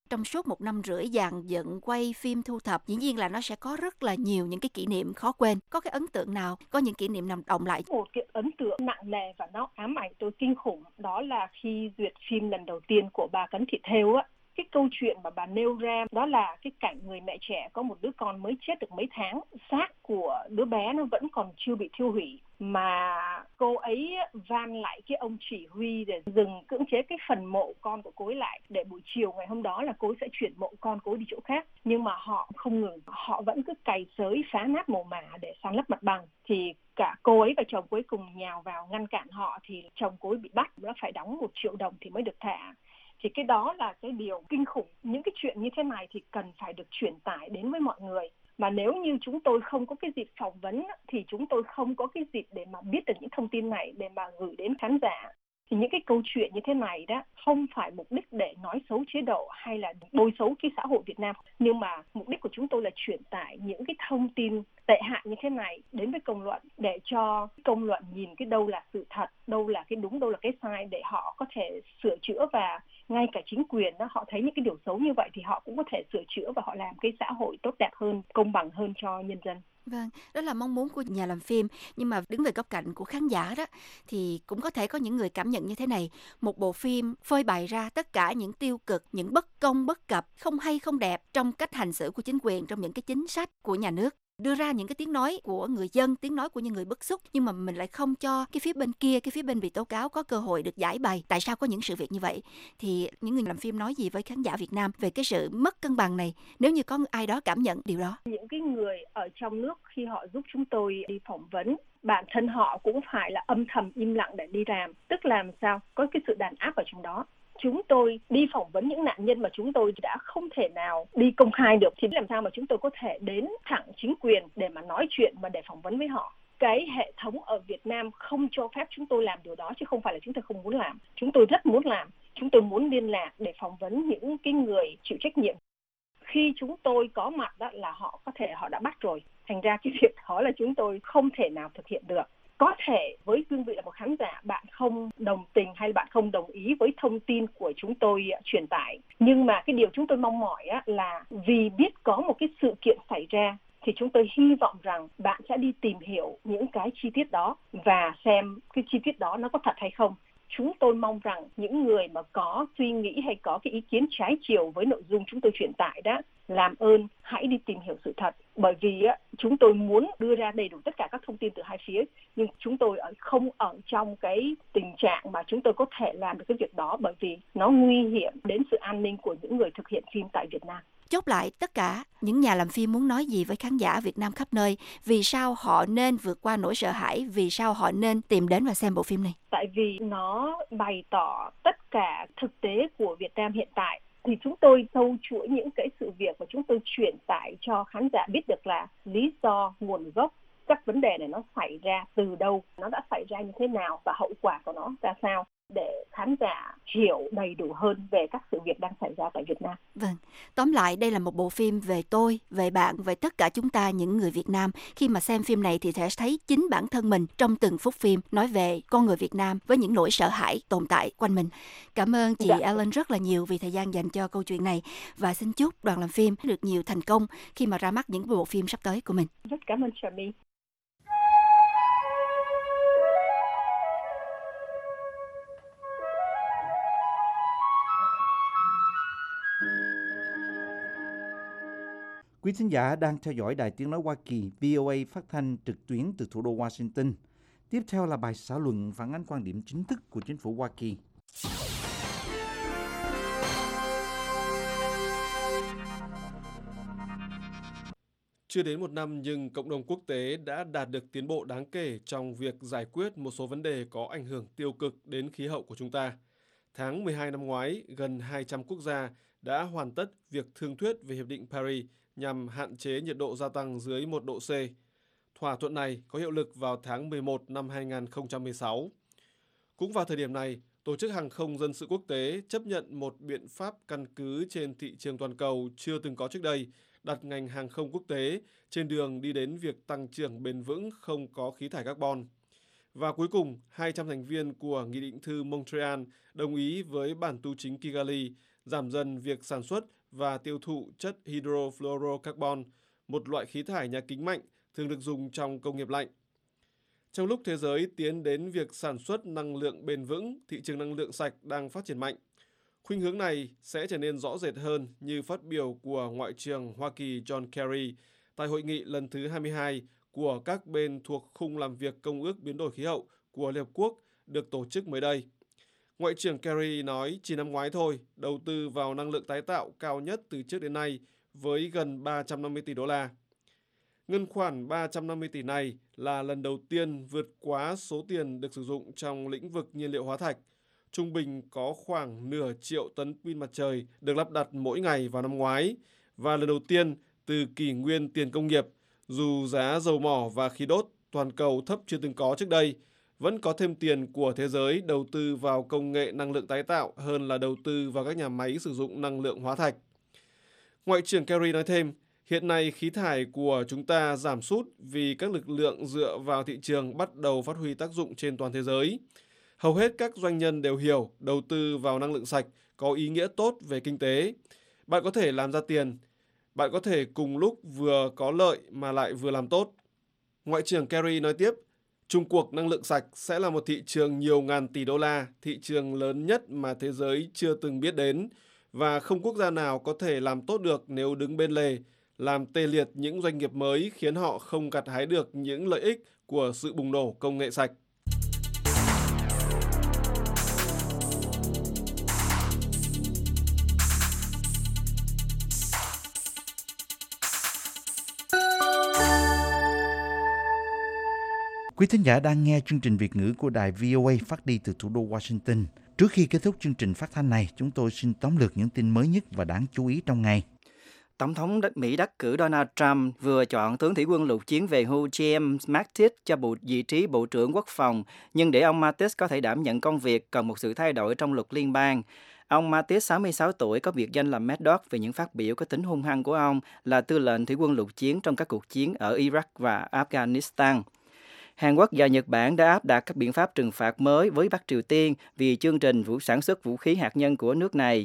trong suốt một năm rưỡi dàn dựng quay phim thu thập, dĩ nhiên là nó sẽ có rất là nhiều những cái kỷ niệm khó quên. Có cái ấn tượng nào, có những kỷ niệm nào động lại? Một cái ấn tượng nặng nề và nó ám ảnh tôi kinh khủng, đó là khi duyệt phim lần đầu tiên của bà Cấn Thị Thêu á. Cái câu chuyện mà bà nêu ra đó là cái cảnh người mẹ trẻ có một đứa con mới chết được mấy tháng, xác của đứa bé nó vẫn còn chưa bị thiêu hủy, mà cô ấy van lại cái ông chỉ huy để dừng cưỡng chế cái phần mộ con của cô ấy lại, để buổi chiều ngày hôm đó là cô ấy sẽ chuyển mộ con cô ấy đi chỗ khác. Nhưng mà họ không ngừng, họ vẫn cứ cày xới phá nát mồ mả để san lấp mặt bằng. Thì cả cô ấy và chồng cô ấy cùng nhào vào ngăn cản họ, thì chồng cô ấy bị bắt, nó phải đóng một triệu đồng thì mới được thả. Thì cái đó là cái điều kinh khủng. Những cái chuyện như thế này thì cần phải được truyền tải đến với mọi người. Mà nếu như chúng tôi không có cái dịp phỏng vấn thì chúng tôi không có cái dịp để mà biết được những thông tin này để mà gửi đến khán giả. Thì những cái câu chuyện như thế này đó không phải mục đích để nói xấu chế độ hay là bôi xấu cái xã hội Việt Nam, nhưng mà mục đích của chúng tôi là truyền tải những cái thông tin tệ hại như thế này đến với công luận, để cho công luận nhìn cái đâu là sự thật, đâu là cái đúng, đâu là cái sai, để họ có thể sửa chữa. Và ngay cả chính quyền đó, họ thấy những cái điều xấu như vậy thì họ cũng có thể sửa chữa và họ làm cái xã hội tốt đẹp hơn, công bằng hơn cho nhân dân. Vâng, đó là mong muốn của nhà làm phim. Nhưng mà đứng về góc cạnh của khán giả đó, thì cũng có thể có những người cảm nhận như thế này. Một bộ phim phơi bày ra tất cả những tiêu cực, những bất công, bất cập, không hay, không đẹp trong cách hành xử của chính quyền, trong những cái chính sách của nhà nước. Đưa ra những cái tiếng nói của người dân, tiếng nói của những người bức xúc, nhưng mà mình lại không cho cái phía bên kia, cái phía bên bị tố cáo có cơ hội được giải bày tại sao có những sự việc như vậy. Thì những người làm phim nói gì với khán giả Việt Nam về cái sự mất cân bằng này, nếu như có ai đó cảm nhận điều đó? Những cái người ở trong nước khi họ giúp chúng tôi đi phỏng vấn, bản thân họ cũng phải là âm thầm im lặng để đi làm. Tức là làm sao? Có cái sự đàn áp ở trong đó. Chúng tôi đi phỏng vấn những nạn nhân mà chúng tôi đã không thể nào đi công khai được, thì làm sao mà chúng tôi có thể đến thẳng chính quyền để mà nói chuyện và để phỏng vấn với họ. Cái hệ thống ở Việt Nam không cho phép chúng tôi làm điều đó, chứ không phải là chúng tôi không muốn làm. Chúng tôi rất muốn làm. Chúng tôi muốn liên lạc để phỏng vấn những cái người chịu trách nhiệm. Khi chúng tôi có mặt đó là họ có thể họ đã bắt rồi. Thành ra cái việc đó là chúng tôi không thể nào thực hiện được. Có thể với cương vị là một khán giả, bạn không đồng tình hay bạn không đồng ý với thông tin của chúng tôi truyền tải. Nhưng mà cái điều chúng tôi mong mỏi á, là vì biết có một cái sự kiện xảy ra, thì chúng tôi hy vọng rằng bạn sẽ đi tìm hiểu những cái chi tiết đó và xem cái chi tiết đó nó có thật hay không. Chúng tôi mong rằng những người mà có suy nghĩ hay có cái ý kiến trái chiều với nội dung chúng tôi truyền tải đó, làm ơn hãy đi tìm hiểu sự thật. Bởi vì á, chúng tôi muốn đưa ra đầy đủ tất cả các thông tin từ hai phía, nhưng chúng tôi ở không ở trong cái tình trạng mà chúng tôi có thể làm được cái việc đó, bởi vì nó nguy hiểm đến sự an ninh của những người thực hiện phim tại Việt Nam. Chốt lại, tất cả những nhà làm phim muốn nói gì với khán giả Việt Nam khắp nơi? Vì sao họ nên vượt qua nỗi sợ hãi? Vì sao họ nên tìm đến và xem bộ phim này? Tại vì nó bày tỏ tất cả thực tế của Việt Nam hiện tại. Thì chúng tôi sâu chuỗi những cái sự việc và chúng tôi truyền tải cho khán giả biết được là lý do, nguồn gốc, các vấn đề này nó xảy ra từ đâu, nó đã xảy ra như thế nào và hậu quả của nó ra sao, để khán giả hiểu đầy đủ hơn về các sự việc đang xảy ra tại Việt Nam. Vâng, tóm lại đây là một bộ phim về tôi, về bạn, về tất cả chúng ta những người Việt Nam. Khi mà xem phim này thì sẽ thấy chính bản thân mình trong từng phút phim, nói về con người Việt Nam với những nỗi sợ hãi tồn tại quanh mình. Cảm ơn chị dạ. Ellen rất là nhiều vì thời gian dành cho câu chuyện này, và xin chúc đoàn làm phim được nhiều thành công khi mà ra mắt những bộ phim sắp tới của mình. Rất cảm ơn Trà My. Quý thính giả đang theo dõi Đài Tiếng Nói Hoa Kỳ vê o a phát thanh trực tuyến từ thủ đô Washington. Tiếp theo là bài xã luận phản ánh quan điểm chính thức của chính phủ Hoa Kỳ. Chưa đến một năm nhưng cộng đồng quốc tế đã đạt được tiến bộ đáng kể trong việc giải quyết một số vấn đề có ảnh hưởng tiêu cực đến khí hậu của chúng ta. Tháng mười hai năm ngoái, gần hai trăm quốc gia đã hoàn tất việc thương thuyết về Hiệp định Paris nhằm hạn chế nhiệt độ gia tăng dưới một độ C. Thỏa thuận này có hiệu lực vào tháng mười một năm hai nghìn không trăm mười sáu. Cũng vào thời điểm này, Tổ chức Hàng không Dân sự Quốc tế chấp nhận một biện pháp căn cứ trên thị trường toàn cầu chưa từng có trước đây, đặt ngành hàng không quốc tế trên đường đi đến việc tăng trưởng bền vững không có khí thải carbon. Và cuối cùng, hai trăm thành viên của Nghị định thư Montreal đồng ý với bản tu chính Kigali giảm dần việc sản xuất và tiêu thụ chất hydrofluorocarbon, một loại khí thải nhà kính mạnh thường được dùng trong công nghiệp lạnh. Trong lúc thế giới tiến đến việc sản xuất năng lượng bền vững, thị trường năng lượng sạch đang phát triển mạnh. Khuynh hướng này sẽ trở nên rõ rệt hơn như phát biểu của Ngoại trưởng Hoa Kỳ John Kerry tại hội nghị lần thứ hai mươi hai của các bên thuộc khung làm việc Công ước Biến đổi khí hậu của Liên Hợp Quốc được tổ chức mới đây. Ngoại trưởng Kerry nói chỉ năm ngoái thôi, đầu tư vào năng lượng tái tạo cao nhất từ trước đến nay với gần ba trăm năm mươi tỷ đô la. Ngân khoản ba trăm năm mươi tỷ này là lần đầu tiên vượt quá số tiền được sử dụng trong lĩnh vực nhiên liệu hóa thạch. Trung bình có khoảng nửa triệu tấn pin mặt trời được lắp đặt mỗi ngày vào năm ngoái, và lần đầu tiên từ kỷ nguyên tiền công nghiệp, dù giá dầu mỏ và khí đốt toàn cầu thấp chưa từng có trước đây, vẫn có thêm tiền của thế giới đầu tư vào công nghệ năng lượng tái tạo hơn là đầu tư vào các nhà máy sử dụng năng lượng hóa thạch. Ngoại trưởng Kerry nói thêm, hiện nay khí thải của chúng ta giảm sút vì các lực lượng dựa vào thị trường bắt đầu phát huy tác dụng trên toàn thế giới. Hầu hết các doanh nhân đều hiểu đầu tư vào năng lượng sạch có ý nghĩa tốt về kinh tế. Bạn có thể làm ra tiền. Bạn có thể cùng lúc vừa có lợi mà lại vừa làm tốt. Ngoại trưởng Kerry nói tiếp, chung cuộc năng lượng sạch sẽ là một thị trường nhiều ngàn tỷ đô la, thị trường lớn nhất mà thế giới chưa từng biết đến, và không quốc gia nào có thể làm tốt được nếu đứng bên lề, làm tê liệt những doanh nghiệp mới khiến họ không gặt hái được những lợi ích của sự bùng nổ công nghệ sạch. Quý thính giả đang nghe chương trình Việt ngữ của đài vê o a phát đi từ thủ đô Washington. Trước khi kết thúc chương trình phát thanh này, chúng tôi xin tóm lược những tin mới nhất và đáng chú ý trong ngày. Tổng thống đất Mỹ đắc cử Donald Trump vừa chọn tướng thủy quân lục chiến về hưu James Mattis cho bộ vị trí Bộ trưởng Quốc phòng, nhưng để ông Mattis có thể đảm nhận công việc cần một sự thay đổi trong luật liên bang. Ông Mattis, sáu mươi sáu tuổi, có biệt danh là Mad Dog vì những phát biểu có tính hung hăng của ông, là tư lệnh thủy quân lục chiến trong các cuộc chiến ở Iraq và Afghanistan. Hàn Quốc và Nhật Bản đã áp đặt các biện pháp trừng phạt mới với Bắc Triều Tiên vì chương trình vũ sản xuất vũ khí hạt nhân của nước này.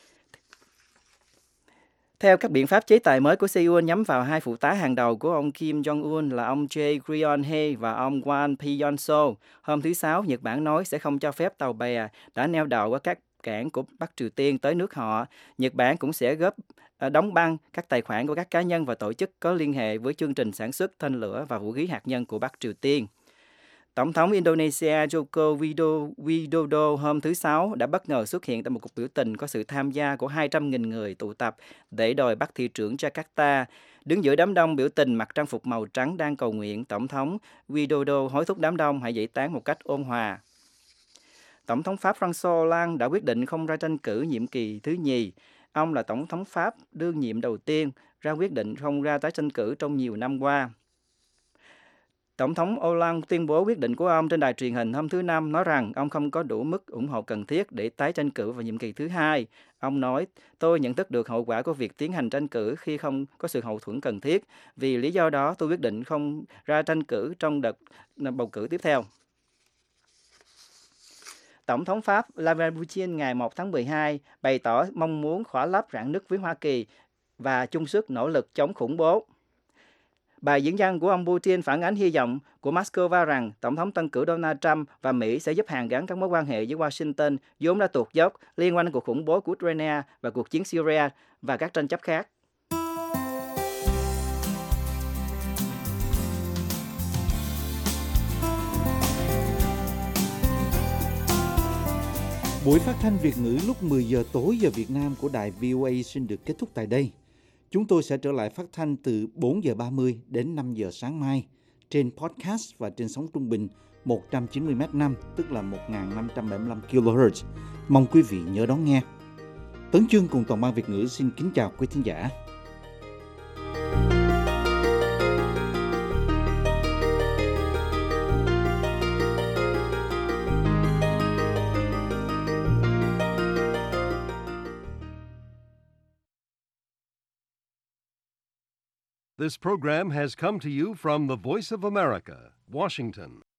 Theo các biện pháp chế tài mới của Seoul nhắm vào hai phụ tá hàng đầu của ông Kim Jong-un là ông Jae Ryong-hae và ông Kwon Pyon-so, hôm thứ Sáu, Nhật Bản nói sẽ không cho phép tàu bè đã neo đậu ở các cảng của Bắc Triều Tiên tới nước họ. Nhật Bản cũng sẽ góp đóng băng các tài khoản của các cá nhân và tổ chức có liên hệ với chương trình sản xuất tên lửa và vũ khí hạt nhân của Bắc Triều Tiên. Tổng thống Indonesia Joko Widodo hôm thứ Sáu đã bất ngờ xuất hiện tại một cuộc biểu tình có sự tham gia của hai trăm nghìn người tụ tập để đòi bắt thị trưởng Jakarta. Đứng giữa đám đông biểu tình mặc trang phục màu trắng đang cầu nguyện, Tổng thống Widodo hối thúc đám đông hãy giải tán một cách ôn hòa. Tổng thống Pháp François Hollande đã quyết định không ra tranh cử nhiệm kỳ thứ nhì. Ông là Tổng thống Pháp đương nhiệm đầu tiên ra quyết định không ra tái tranh cử trong nhiều năm qua. Tổng thống Hollande tuyên bố quyết định của ông trên đài truyền hình hôm thứ Năm, nói rằng ông không có đủ mức ủng hộ cần thiết để tái tranh cử vào nhiệm kỳ thứ hai. Ông nói, tôi nhận thức được hậu quả của việc tiến hành tranh cử khi không có sự hậu thuẫn cần thiết. Vì lý do đó, tôi quyết định không ra tranh cử trong đợt bầu cử tiếp theo. Tổng thống Pháp Vladimir Putin ngày một tháng mười hai bày tỏ mong muốn khỏa lấp rạn nứt với Hoa Kỳ và chung sức nỗ lực chống khủng bố. Bài diễn văn của ông Putin phản ánh hy vọng của Moscow rằng Tổng thống tân cử Donald Trump và Mỹ sẽ giúp hàn gắn các mối quan hệ với Washington vốn đã tuột dốc liên quan đến cuộc khủng bố của Ukraine và cuộc chiến Syria và các tranh chấp khác. Buổi phát thanh Việt ngữ lúc mười giờ tối giờ Việt Nam của đài vê o a xin được kết thúc tại đây. Chúng tôi sẽ trở lại phát thanh từ bốn giờ ba mươi đến năm giờ sáng mai trên podcast và trên sóng trung bình một trăm chín mươi mét năm, tức là một nghìn năm trăm bảy mươi lăm ki lô héc. Mong quý vị nhớ đón nghe. Tấn Chương cùng toàn ban Việt ngữ xin kính chào quý thính giả. This program has come to you from the Voice of America, Washington.